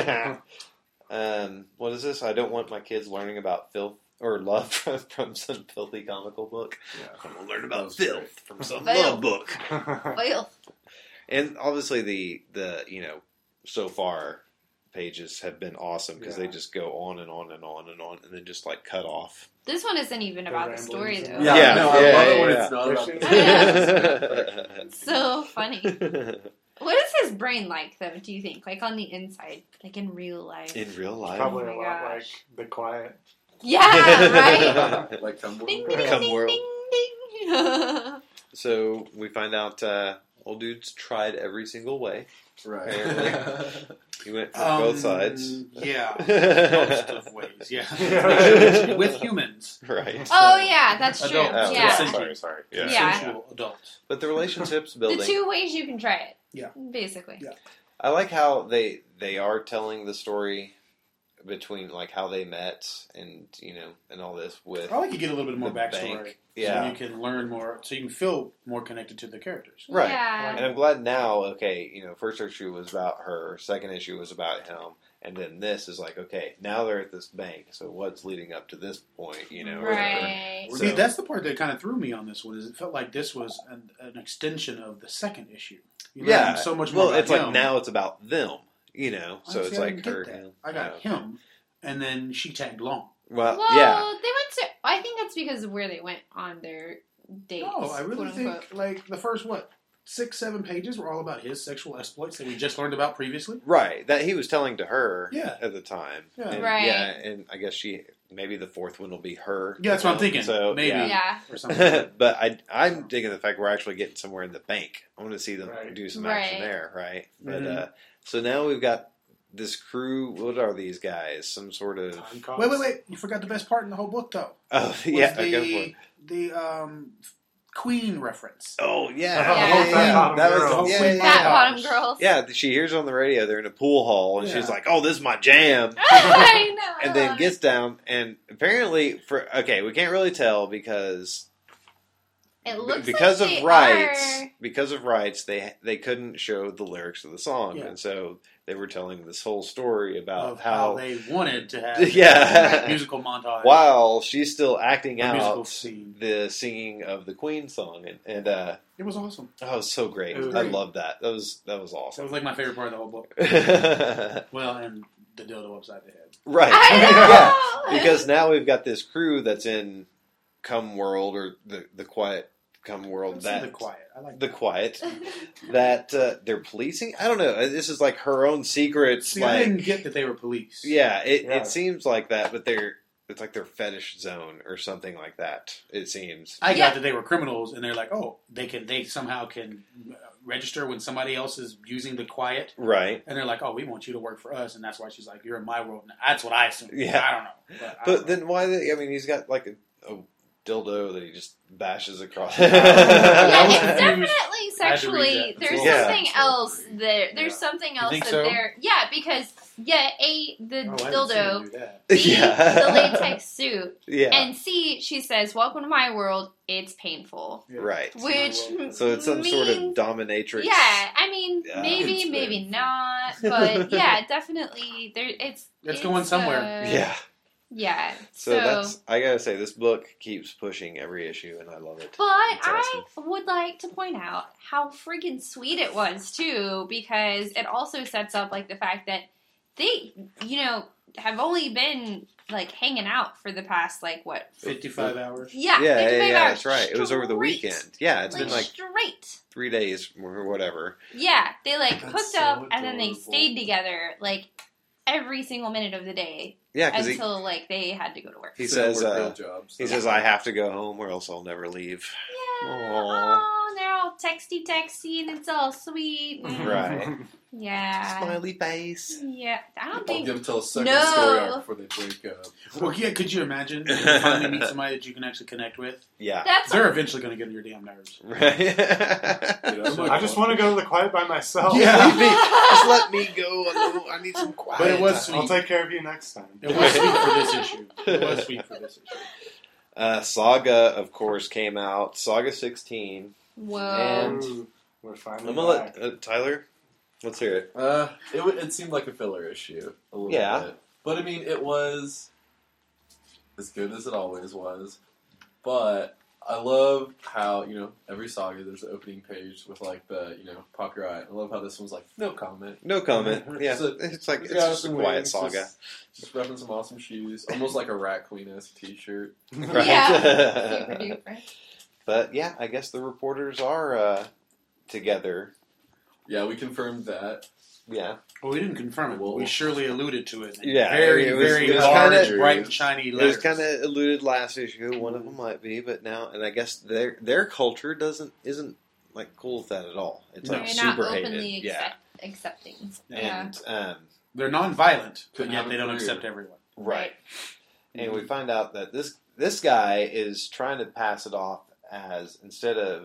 um, what is this? I don't want my kids learning about filth or love from, from some filthy comical book. Yeah. I'm gonna learn That about was filth great. from some Filth. love book. Filth. And obviously the the you know so far pages have been awesome because Yeah. they just go on and on and on and on and then just like cut off. This one isn't even The about the ramblings story and- though. Yeah, Yeah, no, I yeah, love yeah, it when yeah. it's not about Christian. the It's so funny. What is his brain like though, do you think? Like on the inside, like in real life. In real life. Probably Oh a my lot gosh. like The Quiet. Yeah, right? like Tumblr. Ding ding Come ding world. ding ding. So we find out uh, old dude's tried every single way. Right. Apparently. He went for Um, both sides. Yeah. Most of ways, yeah. Yeah. With humans. Right. Oh yeah, that's true. Adults. Oh, Yeah. Essentially. Sorry, sorry. Yeah. Yeah. Sensual adults. But the relationship's building. The two ways you can try it. Yeah. Basically. Yeah. I like how they they are telling the story between like how they met and you know and all this with I like you get a little bit more the backstory. bank. Yeah. So you can learn more, so you can feel more connected to the characters. Right. Yeah. And I'm glad now. Okay, you know, first issue was about her, second issue was about him, and then this is like, okay, now they're at this bank. So what's leading up to this point? You know, or whatever. Right. So- See, that's the part that kind of threw me on this one. Is it felt like this was an, an extension of the second issue. You Yeah, learned so much more. well, about it's like him. now it's about them. You know, so Honestly, it's I like didn't get her. that. him, I got you know. him, and then she tagged along. Well, Well, yeah, they went to. I think that's because of where they went on their dates. No, I really quote think unquote. like the first what six, seven pages were all about his sexual exploits that we just learned about previously. right. That he was telling to her. Yeah. At the time. Yeah. And, Right. Yeah, and I guess she maybe the fourth one will be her. Yeah, that's what I'm thinking. So Maybe. yeah. Yeah. Or something. But I, I'm digging the fact we're actually getting somewhere in the bank. I want to see them Right. do some Right. action there, right? But Mhm. uh, so now we've got this crew. What are these guys? Some sort of. Time costs. Wait, wait, wait! You forgot the best part in the whole book, though. Oh Was yeah, the, go for it. the um, Queen reference. Oh yeah, Yeah. yeah, yeah. Bottom That girl. was yeah, Queen yeah, Fat yeah. bottom girls. Yeah, she hears on the radio they're in a pool hall, and Yeah. she's like, "Oh, this is my jam." I know. I And then love gets down, and apparently, for okay, we can't really tell because it. It looks because like of they rights, are- because of rights, they they couldn't show the lyrics of the song, Yeah. and so they were telling this whole story about Of how, how, they wanted to have yeah, a musical montage. while she's still acting A musical out scene. the singing of the Queen song, and, and uh, It was awesome. oh, it was so great. It was I great. loved that. That was that was That awesome. was like my favorite part of the whole book. Well, and the dildo upside the head. Right. I know. Yeah. Because now we've got this crew that's in Come World or the the Quiet Come World Let's say that the quiet. I like the that. Quiet that uh, they're policing. I don't know. This is like her own secrets. See, I like didn't get that they were police. yeah, it, Yeah. it seems like that, but they're it's like their fetish zone or something like that. It seems. I Yeah. got that they were criminals, and they're like, oh, they can, they somehow can uh, register when somebody else is using the quiet, Right. and they're like, oh, we want you to work for us, and that's why she's like, you're in my world. Now. That's what I assume. Yeah. I don't know, but, I But don't know. then why? They, I mean, he's got like a, a dildo that he just bashes across. Yeah, That was it's confused. definitely I had to read sexually. that. There's Yeah. something else there. There's Yeah. something else think that so? there. Yeah, because yeah, a the Oh, I didn't see dildo, them do that. B, Yeah. the latex suit, yeah. and C, she says, "Welcome to my world. It's painful." Yeah. Right. Which So it's some sort of means- dominatrix. Yeah, I mean, Yeah. maybe, It's maybe very- not, but yeah, definitely. There, it's It's going somewhere. uh, Yeah. yeah. So, that's I gotta say this book keeps pushing every issue and I love it. But It's I would like to point out how freaking sweet it was too, because it also sets up like the fact that they, you know, have only been like hanging out for the past like what? fifty-five hours. Yeah, Yeah, yeah, fifty-five yeah, hours that's right. It was over the straight. weekend. Yeah, it's Like, been like straight. three days or whatever. Yeah, they like That's hooked so up and then they adorable. stayed together like every single minute of the day Yeah, because he, until like they had to go to work. he So says work uh, real jobs. he says I have to go home or else I'll never leave. Yeah. Aw. Oh, they're all texty texty and it's all sweet. and- Right. Yeah. Smiley face. Yeah. I don't I'll think. give tell a second No. story arc before they break up. Well, yeah, could you imagine if you finally meet somebody that you can actually connect with? Yeah. That's They're eventually going to get on your damn nerves. Right. Dude, I'm I just want to go to the quiet by myself. Yeah. Leave me. Just let me go. alone. I need some quiet. But it was time. I'll take care of you next time. It was sweet for this issue. It was sweet for this issue. Uh, Saga, of course, came out. Saga sixteen. Whoa. And- Ooh, we're finally I'm gonna back. let uh, Tyler. Let's hear it. Uh, it w- it seemed like a filler issue a little Yeah. bit, but I mean it was as good as it always was. But I love how you know every saga there's an opening page with like the you know pop your eye. I love how this one's like no comment. No comment. Yeah, So, it's like it's Yeah, just a some quiet wings, saga. Just, just repping some awesome shoes, almost like a Rat Queen esque T-shirt. Right. Yeah. Super duper. But yeah, I guess the reporters are uh, together. Yeah, we confirmed that. Yeah. Well, we didn't confirm it, but we surely alluded to it. in Yeah, Very, it was- very it was large, kinda- bright, and shiny It letters. was kind of alluded last issue. One of them might be, but now, and I guess their their culture doesn't isn't like cool with that at all. It's No. like They're not super openly hated. Yeah. accept- accepting. Yeah. And um, They're non-violent, but Couldn't yet have they a don't career. accept everyone. right. And we find out that this this guy is trying to pass it off as instead of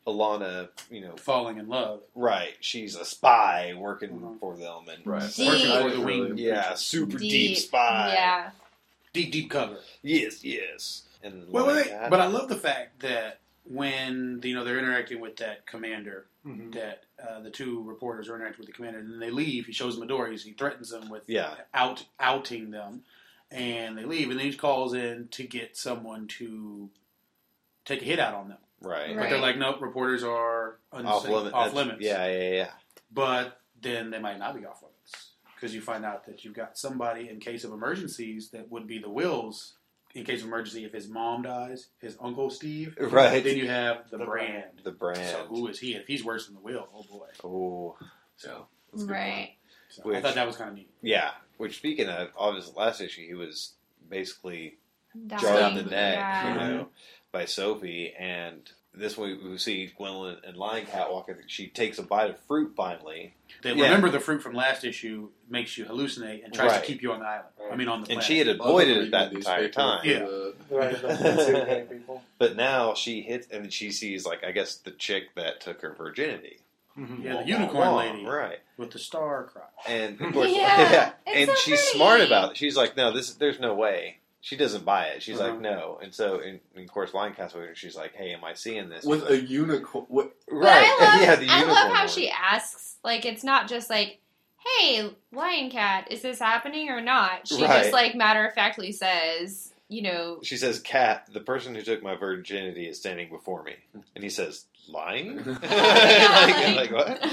Alana, you know, falling in love. right? She's a spy working Mhm. for them, and Right. Deep. Working for the Really wing. yeah, super deep, Deep. spy. Yeah. Deep, deep cover. Yes, yes. And Well, like wait, that- but I love the fact that when you know they're interacting with that commander, Mhm. that uh, the two reporters are interacting with the commander, and then they leave. He shows them a door. He's, he threatens them with Yeah. out outing them, and they leave. And then he calls in to get someone to take a hit out on them. right. But they're Right. like, nope, reporters are unsafe, Off limit. Off that's- limits. Yeah, yeah, yeah. But then they might not be off limits because you find out that you've got somebody in case of emergencies that would be the Wills. In case of emergency, if his mom dies, his uncle Steve, Right. then you have the, The brand. The brand. So who is he? If he's worse than the Will, oh boy. Oh, So, That's a good Right. so I Which- thought that was kind of neat. yeah. Which, speaking of, obviously, last issue, he was basically Dying. jarred in the neck, Yeah. you know, by Sophie. And this one, we see Gwendolyn and Lion Cat walking. She takes a bite of fruit finally. They Yeah. remember the fruit from last issue makes you hallucinate and tries Right. to keep you on the island. I mean, on the And planet. she had Well, avoided reading it that the entire newspaper time. for Yeah. the- Right, the video game people. But now she hits, and she sees, like, I guess the chick that took her virginity. Mhm. Yeah, the unicorn Wah, lady right? with the star crotch. And of course, Yeah, yeah, it's and so she's pretty. smart about it. She's like, no, this, there's no way. She doesn't buy it. She's Uh-huh. like, no. And so, and, and of course, Lion Cat's with her. She's like, hey, am I seeing this? With a unicorn. What? But right? I love, yeah, the I unicorn love how one. she asks. Like, it's not just like, "Hey, Lion Cat, is this happening or not?" She Right. just like matter of factly says, you know, She says, "Cat, the person who took my virginity is standing before me," and he says, "Lying?" like, like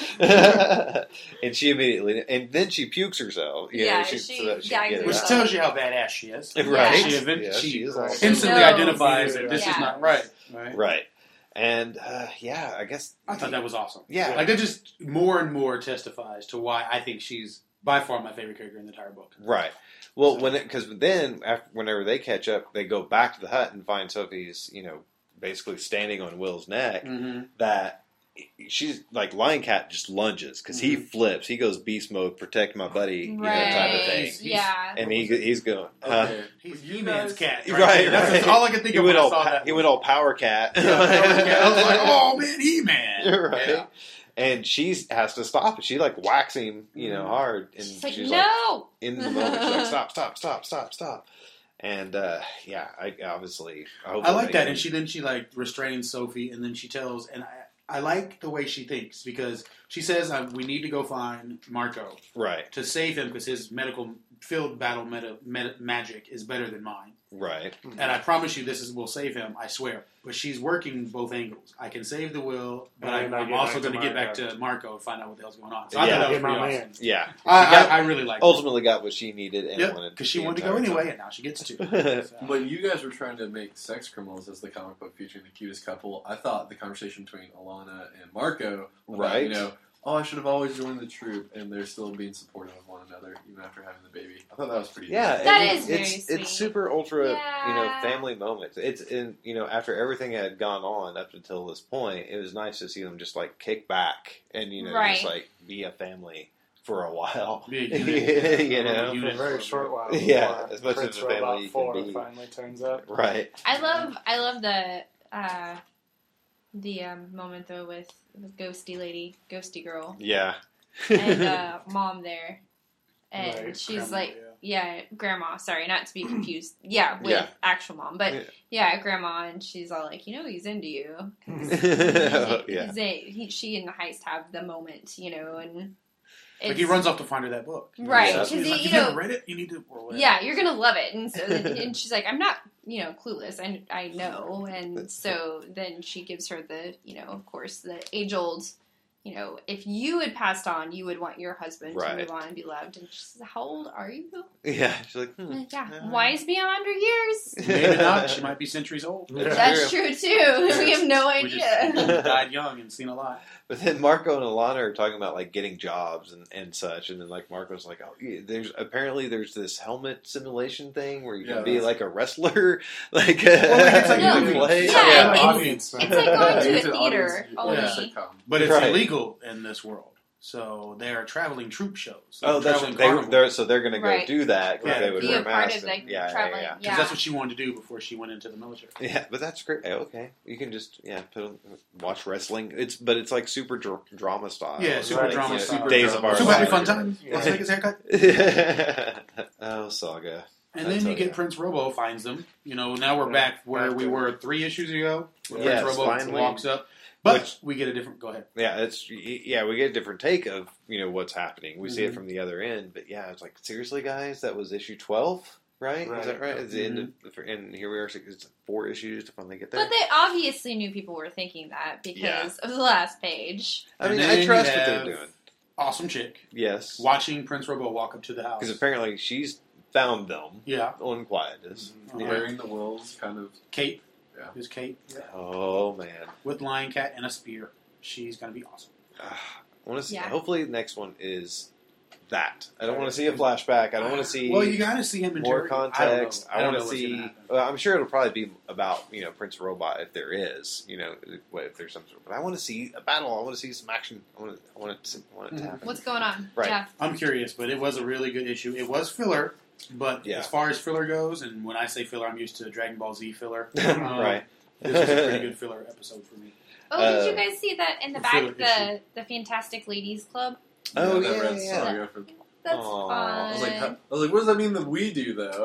what? And she immediately, and then she pukes herself. You Yeah, know, she, she so that she gags can get it Which out. tells you how badass she is. Right? She, event- Yeah, she, she is awesome. instantly knows. identifies that this Yeah. is not right. Right. Right. And uh, yeah, I guess I thought that was awesome. Yeah. Like, that just more and more testifies to why I think she's by far my favorite character in the entire book. right. Well, So- when because then after, whenever they catch up, they go back to the hut and find Sophie's, you know, basically standing on Will's neck. Mm-hmm. That she's like Lion Cat just lunges because he Mhm. flips. He goes beast mode, protect my buddy, you know, type of right? thing. He's- Yeah. And he he's going, huh? Okay. He's You He-Man's guys- cat. Right, That's right. all I could think He of when went I all saw pa- that. he went all power cat. Yeah, I was like, oh man, He-Man. right. Yeah. And she has to stop it. She like whacks him, you know, Mhm. hard, and She's like, she's like "No." in the moment, she's like, stop, stop, stop, stop, stop. And uh, yeah, I obviously I, hope I like they that, make and she then she like restrains Sophie, and then she tells, and I, I like the way she thinks because she says uh, we need to go find Marco right, to save him because his medical field battle meta, meta, magic is better than mine, right, and I promise you this is will save him. I swear. But she's working both angles. I can save the Will, but I, And I I'm get also back to going to get back Marco. to Marco and find out what the hell's going on. So I Yeah. thought that was Get my pretty man. awesome. yeah. I, She got- I, I really like. ultimately got what she needed and yeah, wanted because she the wanted to go entire anyway, time. and now she gets to. So. When you guys were trying to make Sex Criminals as the comic book featuring the cutest couple, I thought the conversation between Alana and Marco, about, Right. you know, oh, I should have always joined the troop, and they're still being supportive of one another even after having the baby. I thought that was pretty. Yeah, neat. That it- is very it's sweet. it's super ultra, you know, Yeah. family moments. It's in you know after everything had gone on up until this point, it was nice to see them just like kick back and you know Right. just like be a family for a while. Be a unit. you A know, little For a unit. very short while. Yeah, before as much Prince as a family Robot you can four be. finally turns up. right? I love I love the uh, the um, moment though with the ghosty lady, ghosty girl, Yeah, and uh, mom there, and Right, she's grandma, like, yeah. yeah, grandma. Sorry, not to be confused. Yeah, with Yeah. actual mom, but Yeah. yeah. grandma, and she's all like, you know, he's into you. Oh, yeah. He's a, he, she and the heist have the moment, you know, and it's, Like he runs off to find her that book. Right, Yeah. because He's like, you "You've know, never read it? You need to." Or whatever. yeah, you're gonna love it. And so, then, and she's like, I'm not, you know, clueless. I, I know. And so then she gives her the, you know, of course, the age old, you know, if you had passed on, you would want your husband Right. to move on and be loved. And she's like, how old are you? yeah. She's like, I'm hmm. like, yeah, Uh, wise beyond your years. Maybe not. She might be centuries old. That's That's true too. We have no We just idea. died young and seen a lot. But then Marco and Alana are talking about like getting jobs and, and such, and then like Marco's like, oh, yeah, there's apparently there's this helmet simulation thing where you can Yeah, be that's- like a wrestler, like Well, it's like you can movies. play. Yeah, Yeah, it's- audience, It's like going Yeah, to it's a an theater, audience- only. yeah, sitcom. But it's Right. illegal in this world. So they're traveling troop shows. Oh, that's traveling what they, carnival. they're so they're going to go Right. do that because Right. they would Be wear a part masks. of and- the yeah, traveling. yeah, Because that's what she wanted to do before she went into the military. yeah. Yeah, but that's great. Oh, okay, you can just yeah put on, watch wrestling. It's but it's like super dr- drama style. Yeah, It's super Right. drama yeah, style. Days of our Super happy lives. fun time. Yeah. Let's make his haircut. Oh, Saga. And That's then you okay. get Prince Robo finds them. You know, now we're back where we were three issues ago. Where Yes, Prince Robo finally. walks up. But Which- we get a different... Go ahead. Yeah, it's yeah. We get a different take of you know what's happening. We see it Mhm. from the other end, but yeah, it's like seriously, guys, that was issue twelve, right? Is that Right. right? It's the end of, and here we are. It's four issues to finally get there. But they obviously knew people were thinking that because Yeah. of the last page. I And mean, then I trust you what they're have doing. Awesome chick. Yes, Watching Prince Robo walk up to the house. because apparently she's found them Yeah. on Quietus. Uh-huh. Wearing the Will's kind of. Kate. Yeah. Is Kate. Yeah. Oh man, With Lion Cat and a spear. She's going to be awesome. I want to see. Yeah. Hopefully, the next one is that. I don't want to see a flashback. I don't want to see. Well, you got to see him in more Jerry. context. I I, don't know. want to what's see. gonna happen. Well, I'm sure it'll probably be about you know Prince Robot if there is. You know, what if there's some sort. But I want to see a battle. I want to see some action. I want to. I want it to, I want it to Mhm. happen. What's going on? Right. Yeah. I'm curious, but it was a really good issue. It was filler, but Yeah. as far as filler goes, and when I say filler, I'm used to Dragon Ball Z filler. Um, Right. This was a pretty good filler episode for me. Oh, did Uh, you guys see that in the the back? filler The the Fantastic Ladies Club. Oh, that yeah, Red yeah. Saga from- That's Aw. I was like, fun. how, I was like, what does that mean that we do though?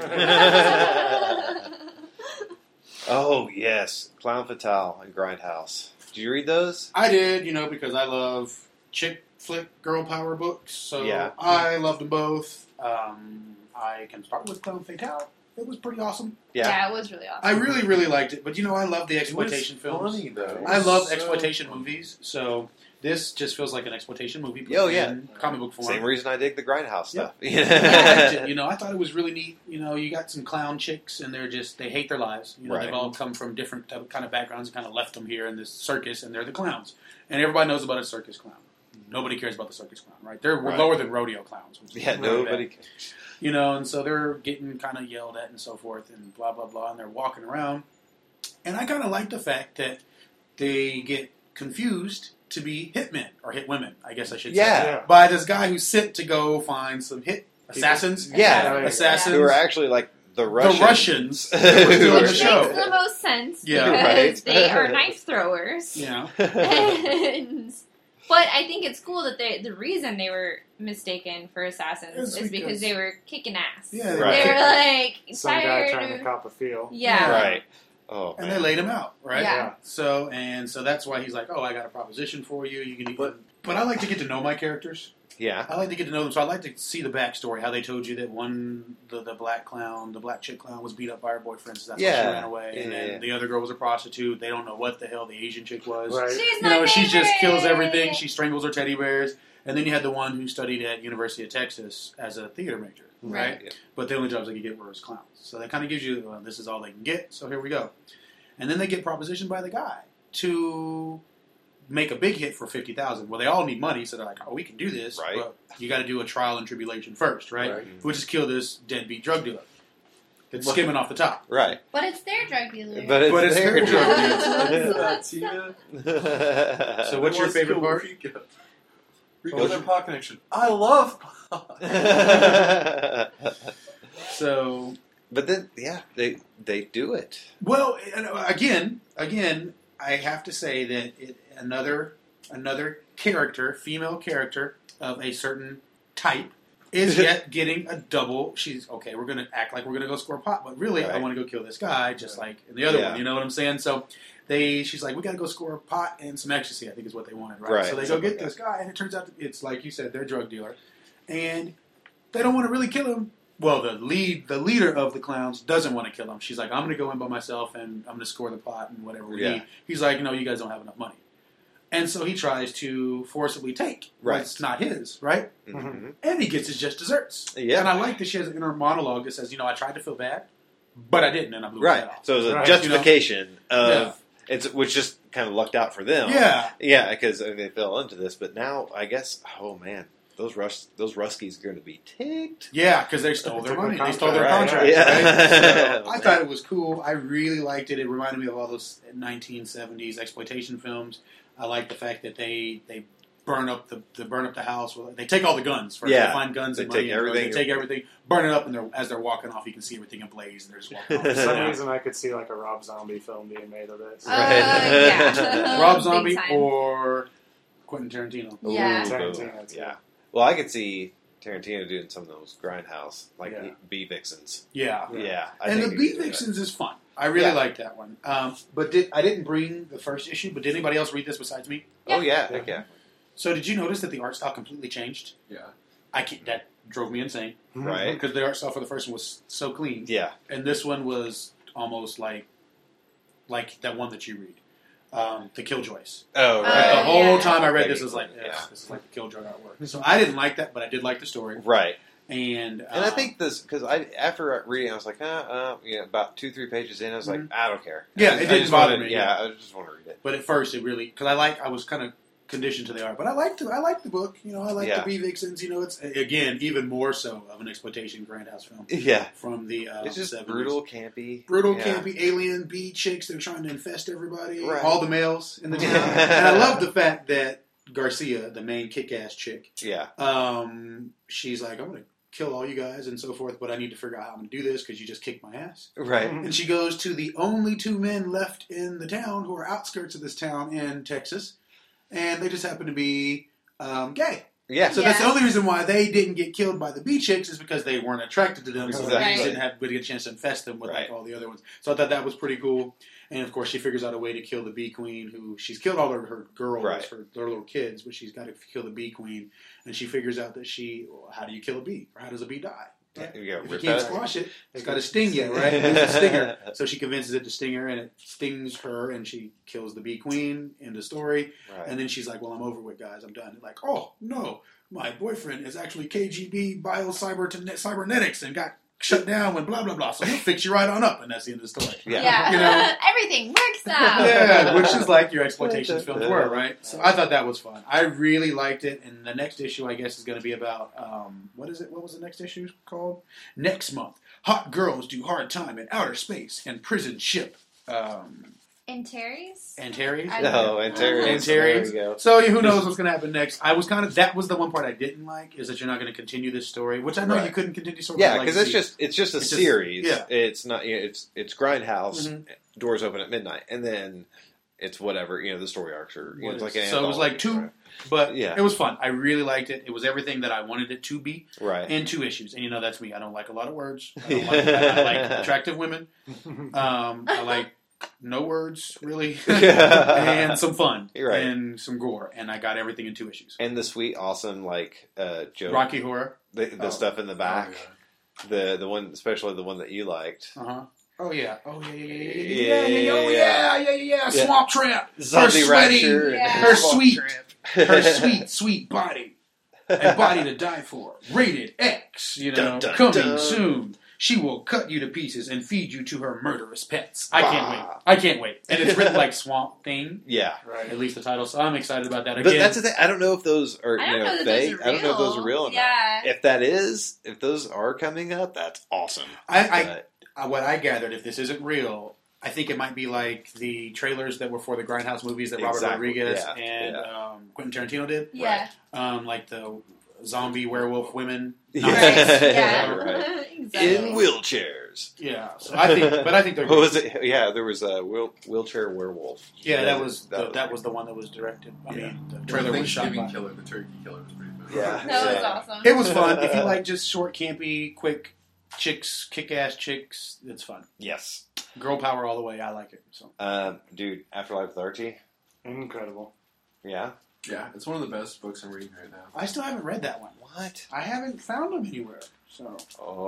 Oh yes, Clown Fatale and Grindhouse. Did you read those? I did, you know, because I love chick flick girl power books, so Yeah. I loved them both. Um, I can start with Clown Fatale. It was pretty awesome. yeah. it was really awesome. I really, really liked it, but you know, I love the It was exploitation films. funny though. I love So exploitation funny. movies, so this just feels like an exploitation movie. but Oh, yeah. in comic book form. Same reason I dig the Grindhouse stuff. Yeah, I liked it. You know, I thought it was really neat. You know, you got some clown chicks, and they're just they hate their lives. You know, Right. they've all come from different type, kind of backgrounds, and kind of left them here in this circus, and they're the clowns. And everybody knows about a circus clown. Nobody cares about the circus clown, right? They're Right. lower than rodeo clowns. Which is Yeah, really nobody. bad. You know, and so they're getting kind of yelled at and so forth, and blah blah blah, and they're walking around. And I kind of like the fact that they get confused to be hitmen or hit women, I guess I should Yeah. say, by this guy who's sent to go find some hit assassins. Yeah. Assassins. Who are actually like the Russians. The Russians. Who that were doing are- the Which show. makes the most sense Yeah. because Right. they are knife throwers. Yeah. And, but I think it's cool that they, the reason they were mistaken for assassins It's is because- because they were kicking ass. Yeah, they Right. They were like Some guy tired. trying to of- cop a feel. yeah. Right. Oh, And man. they laid him out, right? Yeah. So and so that's why he's like, "Oh, I got a proposition for you. You can." But but I like to get to know my characters. Yeah. I like to get to know them, so I like to see the backstory. How they told you that one, the, the black clown, the black chick clown, was beat up by her boyfriend, so that's why Yeah. she ran away. And Yeah, then yeah. the other girl was a prostitute. They don't know what the hell the Asian chick was. Right. She's You my know, she just kills favorite. everything. She strangles her teddy bears. And then you had the one who studied at University of Texas as a theater major, right? Right. Yeah. But the only jobs they could get were as clowns. So that kind of gives you, well, this is all they can get, so here we go. And then they get propositioned by the guy to make a big hit for fifty thousand dollars. Well, they all need money, so they're like, oh, we can do this, Right. but you got to do a trial and tribulation first, right? Right. Which is kill this deadbeat drug dealer. It's skimming off the top. Right. But it's their drug dealer. But it's, But it's their their drug. drug. Tina. So what's your favorite part? Rico. Rico, their paw connection. I love paw. So, But then, yeah, they they do it. well, and, uh, again, again, I have to say that it, another another character, female character of a certain type, is yet getting a double. She's okay. We're gonna act like we're gonna go score pot, but really, I Right. want to go kill this guy, just like in the other Yeah. one. You know what I'm saying? So they, she's like, we gotta go score pot and some ecstasy. I think is what they wanted, right? Right, So they go something get like this guy, and it turns out it's like you said, they're a drug dealer, and they don't want to really kill him. Well, the lead, the leader of the clowns doesn't want to kill him. She's like, I'm going to go in by myself and I'm going to score the pot and whatever we Yeah. need. He's like, no, you guys don't have enough money. And so he tries to forcibly take Right. what's not his, right? Mhm. And he gets his just desserts. Yeah. And I like that she has an inner monologue that says, you know, I tried to feel bad, but I didn't, and I blew Right. it off. So it's a Right. justification of Yeah. it's which just kind of lucked out for them. Yeah. Yeah, because they fell into this, but now I guess, oh man, those Rus those Ruskies are going to be ticked. Yeah, because they stole their Took their money. They stole their contract, contract. right. Right? Yeah. So I thought it was cool. I really liked it. It reminded me of all those nineteen seventies exploitation films. I like the fact that they they burn up the, the burn up the house. They take all the guns first. Yeah. They find guns They and money. take and drugs. everything. They take everything, burn it up, and they're, as they're walking off, you can see everything ablaze, and they're just walking off. For some Yeah. reason, I could see like a Rob Zombie film being made of this. Uh, yeah. Rob Big Zombie time. or Quentin Tarantino. Yeah. Ooh, Tarantino, too. yeah. Well, I could see Tarantino doing some of those grindhouse, like Yeah. bee vixens. Yeah. Yeah. I and think the he Bee could do that. Vixens is fun. I really Yeah. like that one. Um, but did, I didn't bring the first issue, but did anybody else read this besides me? Oh, yeah. Heck yeah. So did you notice that the art style completely changed? Yeah. I can't, that drove me insane. Right. Because the art style for the first one was so clean. Yeah. And this one was almost like like that one that you read. Um, the Killjoys. Oh, Uh, Like, right. the whole yeah. time I read Maybe. this, was like, yeah, Yeah. this is like the Killjoy artwork. So I didn't like that, but I did like the story. Right. And And I um, think this, because I after reading, I was like, uh, uh, you know, about two, three pages in, I was like, Mhm. I don't care. Yeah, I it just- I didn't just bother wanted- me, Yeah, yeah. I just want to read it. But at first, it really because I like I was kind of conditioned to the art, but I liked the, I liked the book. You know, I like Yeah. the Bee Vixens. You know, it's again even more so of an exploitation grindhouse film Yeah. from the uh, It's just seventies. brutal, campy. Brutal, yeah. campy, alien bee chicks. They're trying to infest everybody, Right. all the males in the town. And I love the fact that Garcia, the main kick-ass chick, Yeah. um, she's like, I'm going to kill all you guys and so forth, but I need to figure out how I'm going to do this because you just kicked my ass. Right. And she goes to the only two men left in the town who are outskirts of this town in Texas, and they just happen to be um, gay. Yeah. So Yeah. that's the only reason why they didn't get killed by the bee chicks is because they weren't attracted to them, so the Exactly. bees didn't have a chance to infest them with like Right. all the other ones. So I thought that was pretty cool. And of course, she figures out a way to kill the bee queen, who she's killed all her, her girls, Right. her, her little kids, but she's got to kill the bee queen. And she figures out that she, well, how do you kill a bee, or how does a bee die? Yeah, you gotta If you rip can't that- squash it, it's got to sting you, right? It's a stinger. So she convinces it to sting her, and it stings her, and she kills the bee queen. End of story. Right. And then she's like, well, I'm over with, guys. I'm done. Like, oh, no. My boyfriend is actually K G B Bio-Cybernetics and got shut down when blah, blah, blah. So he'll fix you right on up. And that's the end of the story. Yeah. Yeah. You know? Everything works now. Yeah, which is like your exploitation films were, right? So I thought that was fun. I really liked it. And the next issue, I guess, is going to be about, um, what is it? What was the next issue called? Next month. Hot girls do hard time in outer space and prison ship. Um, And Terry's? and Terry's. I- No, and Terry. And Terry's. There you go. So who knows what's going to happen next? I was kind of that was the one part I didn't like is that you're not going to continue this story, which I know Right. you couldn't continue. Story, Yeah, but I'd like because to it's see. just it's just a It's just- series. yeah. It's not. You know, it's it's Grindhouse. Mhm. Doors open at midnight, and then it's whatever. You know, the story arcs are. You know, What it's like is- an so it was like anthology, two, but Yeah. it was fun. I really liked it. It was everything that I wanted it to be right? Right. in two issues. And you know that's me. I don't like a lot of words. I, don't like, I, I like attractive women. Um, I like no words really, and some fun You're right. and some gore. And I got everything in two issues. And the sweet, awesome, like uh, joke, Rocky Horror. the, the Oh. stuff in the back, Oh, the the one, especially the one that you liked. Uh huh. Oh yeah. Oh yeah. Yeah. Yeah. Yeah. Yeah, Yeah. Yeah. Oh yeah. yeah. Yeah. Yeah. Yeah. Yeah. Swamp Tramp. Zombie sweaty- Rapture, Yeah. and Her Swamp sweet- Tramp. Her sweet, sweet body. A body to die for. Rated X. You know, Dun, dun, coming dun. soon. She will cut you to pieces and feed you to her murderous pets. I can't wait. Bah. I can't wait. And it's written like Swamp Thing, Yeah. Right. at least the title. So I'm excited about that. But Again, that's the thing. I don't know if those are I you don't know, know that fake. those are I don't know if those are real. real or not. Yeah. If that is, if those are coming up, that's awesome. I, I, But- I, what I gathered, if this isn't real, I think it might be like the trailers that were for the Grindhouse movies that Robert Exactly, Rodriguez yeah, and Um, Quentin Tarantino did. Yeah. Um, like the zombie werewolf women. Right. nonsense. Yeah. Right. exactly. In wheelchairs. Yeah, so I think, but I think they're. What was it? Yeah, there was a wheel, wheelchair werewolf. Yeah, that was the, was- that was the one that was directed. I Yeah. mean, the The trailer was shot Thanksgiving by. killer, the turkey killer was pretty fun. Yeah. That was Yeah. awesome. It was fun. If you like just short, campy, quick chicks, kick-ass chicks, it's fun. Yes. Girl power all the way. I like it. So Um, dude, Afterlife with Archie. Incredible. Yeah. Yeah, it's one of the best books I'm reading right now. I still haven't read that one. What? I haven't found them anywhere. So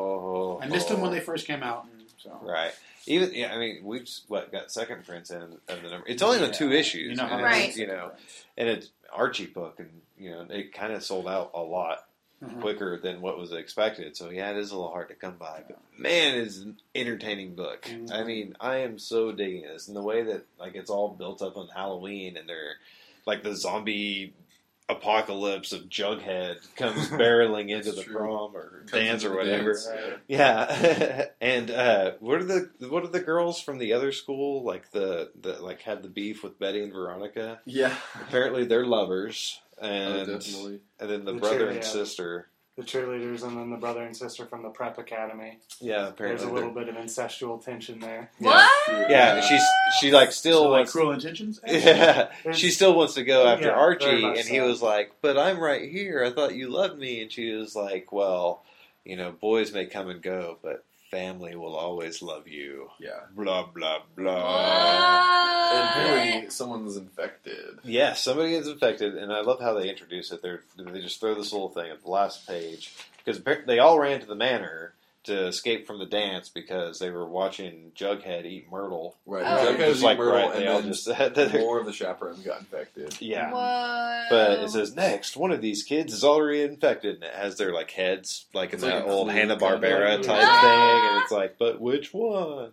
Oh. I missed them when they first came out. And so Right. Even yeah, I mean, we've what got second prints in of the number. It's only the Yeah. two issues. You know how and Right. it's, you know, and it's Archie book, and you know, it kind of sold out a lot Mhm. quicker than what was expected. So yeah, it is a little hard to come by. But man, it's an entertaining book. Mhm. I mean, I am so digging this, and the way that like it's all built up on Halloween, and they're like the zombie apocalypse of Jughead comes barreling into the true. prom or Comes dance into or the whatever. dance, Yeah, and uh, what are the what are the girls from the other school like the, the like had the beef with Betty and Veronica? Yeah. Apparently they're lovers, Oh, and definitely. and then the, The brother cheer- and yeah. sister. The cheerleaders and then the brother and sister from the prep academy. Yeah, There's apparently. a they're- little bit of incestual tension there. What? Yeah, she's she like still So, like wants. Cruel Intentions? Yeah, It's- she still wants to go after Yeah, very Archie, much and he so. was like, "But I'm right here. I thought you loved me." And she was like, "Well, you know, boys may come and go, but family will always love you." Yeah. Blah blah blah. And What? apparently someone's infected. Yeah, somebody gets infected, and I love how they introduce it. They they just throw this little thing at the last page because they all ran to the manor to escape from the dance because they were watching Jughead eat Myrtle. Right. Oh. Jughead Just was like Myrtle, right, they and all then just said that. they're- more of the chaperones got infected. Yeah. Whoa. But it says next, one of these kids is already infected, and it has their like heads, like in It's like that a old clue Hanna kind of Barbera thing. type Ah! thing, and it's like, but which one?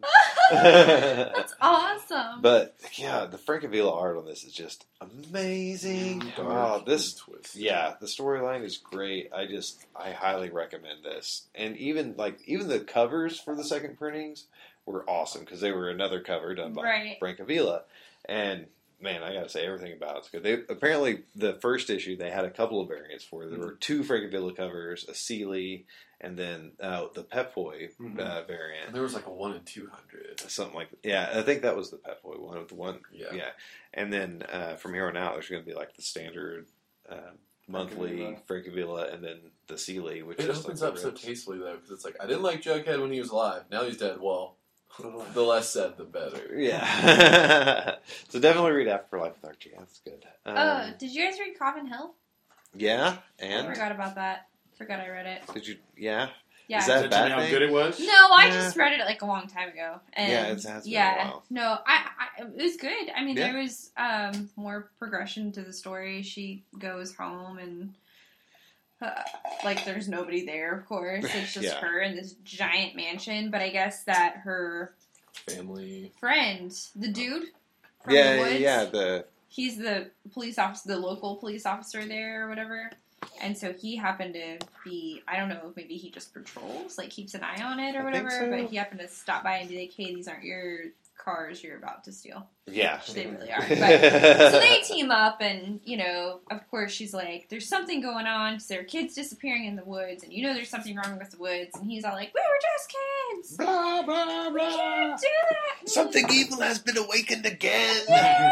That's awesome. But yeah, the Francavilla art on this is just amazing. Dark Oh, this, and twisted. yeah, the storyline is great. I just, I highly recommend this, and even like even the covers for the second printings were awesome because they were another cover done by Right. Francavilla, and man, I gotta say everything about it's good. They apparently the first issue they had a couple of variants for. There were two Francavilla covers, a Sealy, and then uh, the Pep Boy Mhm. uh, variant. And there was like a one in two hundred. Something like yeah, I think that was the Pep Boy one with the one. Yeah. Yeah, and then uh, from here on out, there's going to be like the standard uh, monthly Francavilla, and then the Sealy, which It is opens like up the so ribs. tastefully though, because it's like I didn't like Jughead when he was alive. Now he's dead. Well, the less said, the better. Yeah, so definitely read Afterlife with Archie. That's good. Um, uh, did you guys read Coffin Hill? yeah, I and forgot about that. Forgot I read it. did you? Yeah, Yeah. Is that Did a you bad know how thing? good it was? No, I Yeah. just read it like a long time ago. And Yeah, it has been a yeah, while. no, I, I, it was good. I mean, Yeah. there was um, more progression to the story. She goes home and uh, like there's nobody there. Of course, it's just Yeah. her in this giant mansion. But I guess that her Family. friend, the dude from yeah, the woods, yeah. The he's the police officer, the local police officer there or whatever. And so he happened to be, I don't know if maybe he just patrols, like keeps an eye on it or I think whatever, so. but he happened to stop by and be like, hey, these aren't your cars you're about to steal. yeah. Which they really are. But, so they team up and, you know, of course she's like, there's something going on because there are kids disappearing in the woods and you know there's something wrong with the woods. And he's all like, we were just kids. Blah blah We can't do that. Something evil has been awakened again. Yeah.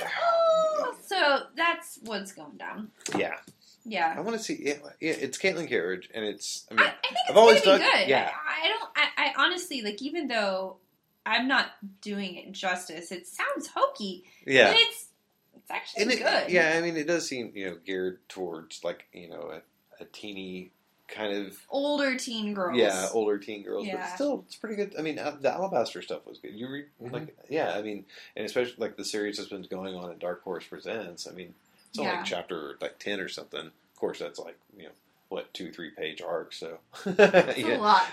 Oh. So that's what's going down. Yeah. Yeah. I want to see. Yeah, yeah, it's Caitlin Carriage, and it's. I I, mean, I think I've it's always gonna be dug- good. yeah. I, I don't. I, I honestly like, even though I'm not doing it justice, it sounds hokey. yeah, but it's it's actually and it, good. yeah. I mean, it does seem you know geared towards like you know a, a teeny kind of Older teen girls. yeah older teen girls, but Yeah. still it's pretty good. I mean, uh, the Alabaster stuff was good. You read Mhm. like yeah. I mean, and especially like the series that's been going on at Dark Horse Presents. I mean, it's only Yeah. chapter like ten or something. Of course, that's like you know what two three page arcs. So It's yeah. a lot.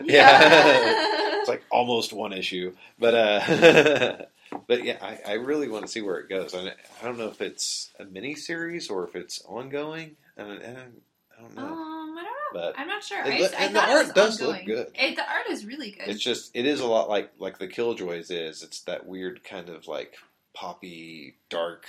Yeah. It's like almost one issue, but uh, but yeah, I, I really want to see where it goes. I, I don't know if it's a mini series or if it's ongoing. I don't, I don't, I don't know. Um, I don't know. But I'm not sure. it I, lo- I and the thought it art was does look ongoing. good. It, the art is really good. It's just it is a lot like like the Killjoys is. It's that weird kind of like poppy dark.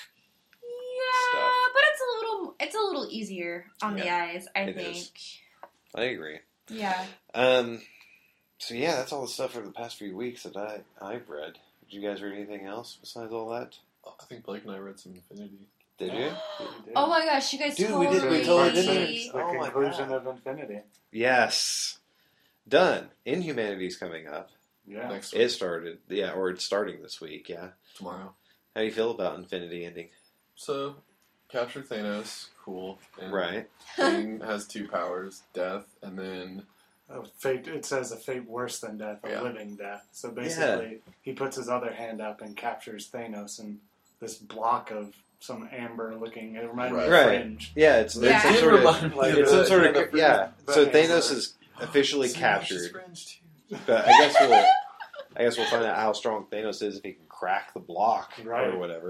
yeah, stuff. but it's a little it's a little easier on the Yeah, eyes. I it think. is. I agree. Yeah. Um. So yeah, that's all the stuff for the past few weeks that I I've read. Did you guys read anything else besides all that? I think Blake and I read some Infinity. Did you? Oh my gosh, you guys Dude, we totally. did- we totally did The it. Oh my conclusion God. of Infinity. Yes. Done. Inhumanity's coming up. Yeah. Next week. It started, yeah, or it's starting this week, yeah. Tomorrow. How do you feel about Infinity ending? So, capture Thanos. Cool. And Right. Thing has two powers: death, and then A fate. It says a fate worse than death, a Yeah. living death. So basically, he puts his other hand up and captures Thanos in this block of some amber-looking. It reminds me of Right. Fringe. Yeah, it's, Yeah. it's some It sort of, reminded me like of it's the- some sort yeah, of, the yeah. the So hammer. Thanos is officially Thanos is captured, Fringe, too. but I guess we'll, I guess we'll find out how strong Thanos is if he can crack the block Right. or whatever.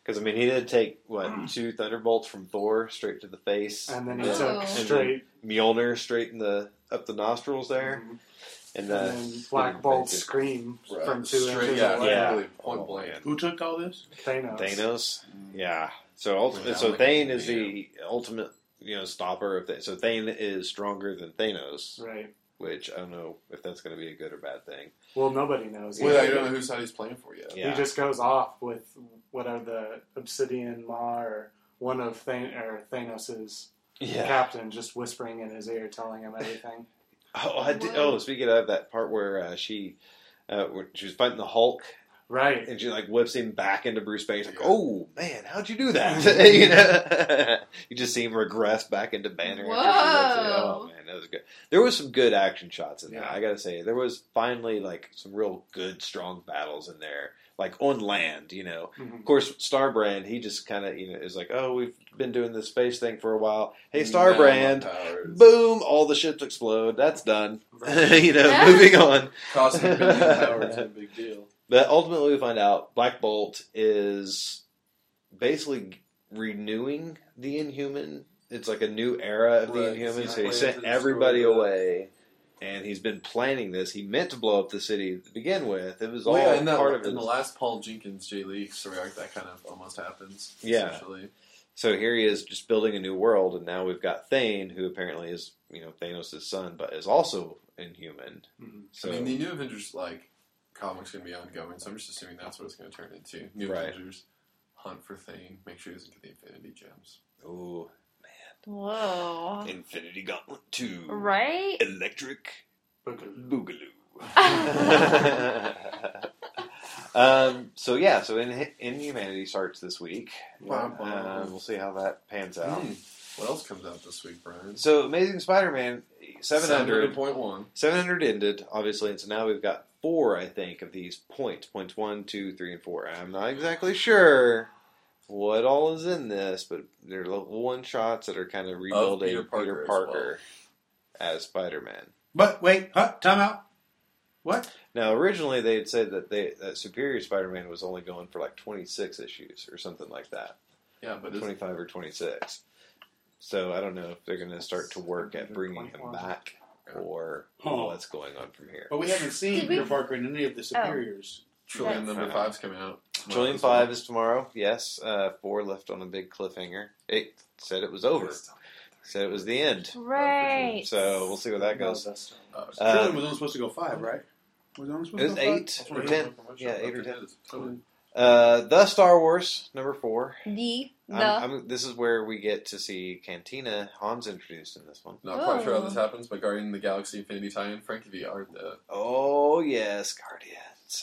Because, I mean, he did take, what, two Thunderbolts from Thor straight to the face. And then he Whoa. took And straight. Mjolnir straight in the up the nostrils there. Mhm. And, And uh, then Black Bolt Basic. scream Right. from two Straight, inches yeah, away. Yeah. really point Oh, blank. man. Who took all this? Thanos. Thanos. Yeah. So ultimately, Yeah, so like- Thane is yeah. the ultimate, you know, stopper of Th- So Thane is stronger than Thanos, Right. which I don't know if that's going to be a good or bad thing. Well, nobody knows. Well, yet. yeah, you don't know whose side he's playing for yet. Yeah. He just goes off with whatever the Obsidian Maw or one of Than- or Thanos's captain just whispering in his ear, telling him everything. Oh, I did, Whoa. oh, speaking of that part where uh, she, uh, where she was fighting the Hulk, Right. and she like whips him back into Bruce Banner. Like, Yeah. oh man, how'd you do that? you know, you just see him regress back into Banner. After she whips it. Oh Whoa. man, that was good. There was some good action shots in there. Yeah. I gotta say, there was finally like some real good, strong battles in there, like on land. You know, Mhm. of course, Starbrand. He just kind of you know is like, oh, we've been doing this space thing for a while. Hey, Now Starbrand. my powers. Boom! All the ships explode. That's done. Right. you know, moving on. Cosmic billion powers, no big deal. But ultimately, we find out Black Bolt is basically renewing the Inhuman. It's like a new era of the Right, Inhumans. he's So he planning sent to destroy everybody the- away, and he's been planning this. He meant to blow up the city to begin with. It was all Well, yeah, in, that, part of in it. the last Paul Jenkins J. Lee story arc, that kind of almost happens. Yeah. Essentially. So here he is, just building a new world, and now we've got Thane, who apparently is you know Thanos' son, but is also Inhuman. Mhm. So I mean, the New Avengers like comic's going to be ongoing, so I'm just assuming that's what it's going to turn into. New Right. Avengers hunt for Thane. Make sure he doesn't get the Infinity Gems. ooh, Whoa. Infinity Gauntlet two, Right? Electric Boogaloo. Boogaloo. um, so yeah, so in Inhumanity starts this week. Wow. Um, we'll see how that pans out. Hmm. What else comes out this week, Brian? So Amazing Spider-Man seven hundred. point one. seven hundred ended, obviously, and so now we've got four, I think, of these points. Points one, two, three, and four. I'm not exactly sure what all is in this, but they're little one-shots that are kind of rebuilding Peter Parker Peter as Parker as Spider-Man. But wait, huh, time out. What? Now, originally they had said that they that Superior Spider-Man was only going for like twenty-six issues or something like that, Yeah, but it's, twenty-five or twenty-six. So I don't know if they're going to start to work at bringing him back or Oh. what's going on from here. But we haven't seen Did we- Peter Parker in any of the Superiors. Trillion That's- number five's coming out. tomorrow Trillion as well. five is tomorrow. Yes, uh, four left on a big cliffhanger. It said it was over. Said it was the end. Right. So we'll see where that goes. Uh, Uh, Trillion was only supposed to go five, right? Was it only supposed It was to go five? eight that's or what ten. I'm Yeah, sure. eight or Okay, ten. it is. Totally. Uh, the Star Wars number four. The. The. I'm, I'm, this is where we get to see Cantina. Han's introduced in this one. Not quite sure how Oh. this happens, but Guardian of the Galaxy Infinity Tie-in, Frankie V. Art, the Oh yes, Guardians.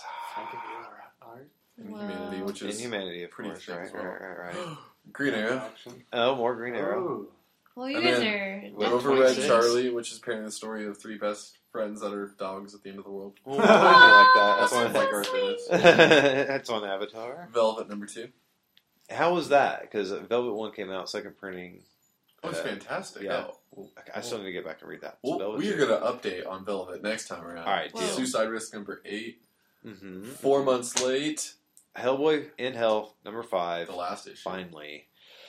Inhumanity, which is Inhumanity, of pretty course. thick Right, as well. right, right, right. Green Arrow. Oh, more Green Arrow. Ooh. Well, you And guys then are. Well, that's Overred twenty-six. Charlie, which is apparently the story of three best friends that are dogs at the end of the world. Oh, I like that. That's That's one on, of my favorites. That's on Avatar. Velvet number two. How was that? Because Velvet One came out, second printing. Oh, it's Uh, fantastic. yeah. Oh, I still need to get back and read that. So well, Velvet we are two. going to update on Velvet next time around. All right, Whoa. deal. Suicide Risk number eight. Mm-hmm. Four months late. Hellboy in Hell number five. The last issue. Finally.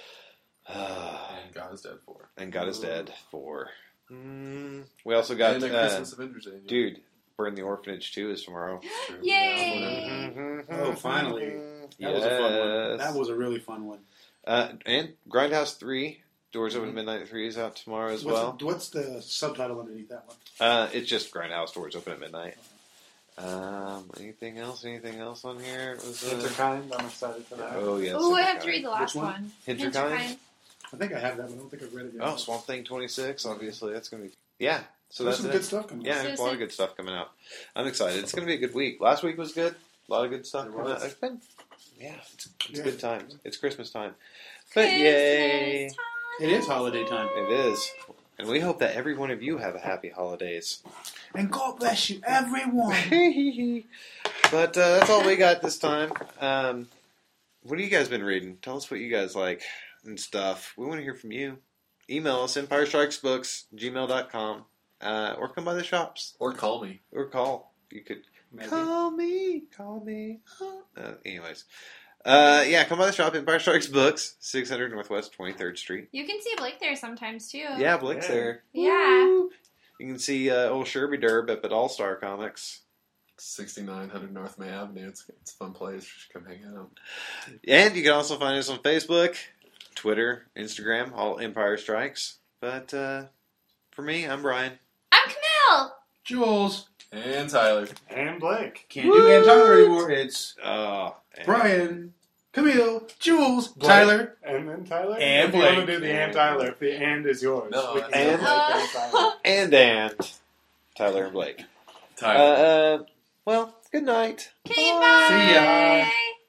And God is Dead four. And God is Dead four. Mm, we also got and a uh, Christmas Avengers Day. dude. Burn the Orphanage two is tomorrow. True. Yay! Mm-hmm. Oh, finally. That yes. was a fun one. That was a really fun one. Uh, and Grindhouse three. Doors Open at Midnight three is out tomorrow as what's, well. What's the subtitle underneath that one? Uh, it's just Grindhouse Doors Open at Midnight. Um, anything else? Anything else on here? It was, uh, Interkind, I'm excited for that. oh yes. Oh, I have Hinterkind. to read the last Which one? one. Hinterkind? I think I have that, but I don't think I've read it yet. Oh, Swamp Thing twenty-six. Obviously, that's gonna be yeah. So There's that's some it. good stuff coming. Yeah, up. there's a lot of good stuff coming out. I'm excited. It's gonna be a good week. Last week was good. A lot of good stuff It coming was. out. It's been yeah. It's, it's Yeah. good times. It's Christmas time. But yay! Christmas time. It is holiday time. It is. And we hope that every one of you have a happy holidays. And God bless you, everyone. But uh, that's all we got this time. Um, what have you guys been reading? Tell us what you guys like and stuff. We want to hear from you. Email us, empire strikes books gmail dot com, uh, or come by the shops, Or call me. or call. You could Maybe. call me, call me. Uh, anyways, Uh, yeah, come by the shop, Empire Strikes Books, six hundred Northwest twenty-third Street. You can see Blake there sometimes, too. Yeah, Blake's Yeah. there. Yeah. Woo! You can see uh, old Sherby Derb up at All Star Comics. sixty-nine hundred North May Avenue. It's, it's a fun place. You should come hang out. And you can also find us on Facebook, Twitter, Instagram, all Empire Strikes. But uh, for me, I'm Brian. I'm Camille. Jules. And Tyler. And Blake. Can't do Ann Tyler anymore. It's Oh, and- Brian, Camille, Jules, Blake. Tyler. And then Tyler? And if you want Blake. to do the and Tyler, if the and is yours. No, we can and- go Blake and Tyler. and and Tyler and Blake. Uh, Tyler. uh, well, good night. Okay, Bye. bye. See ya. Bye.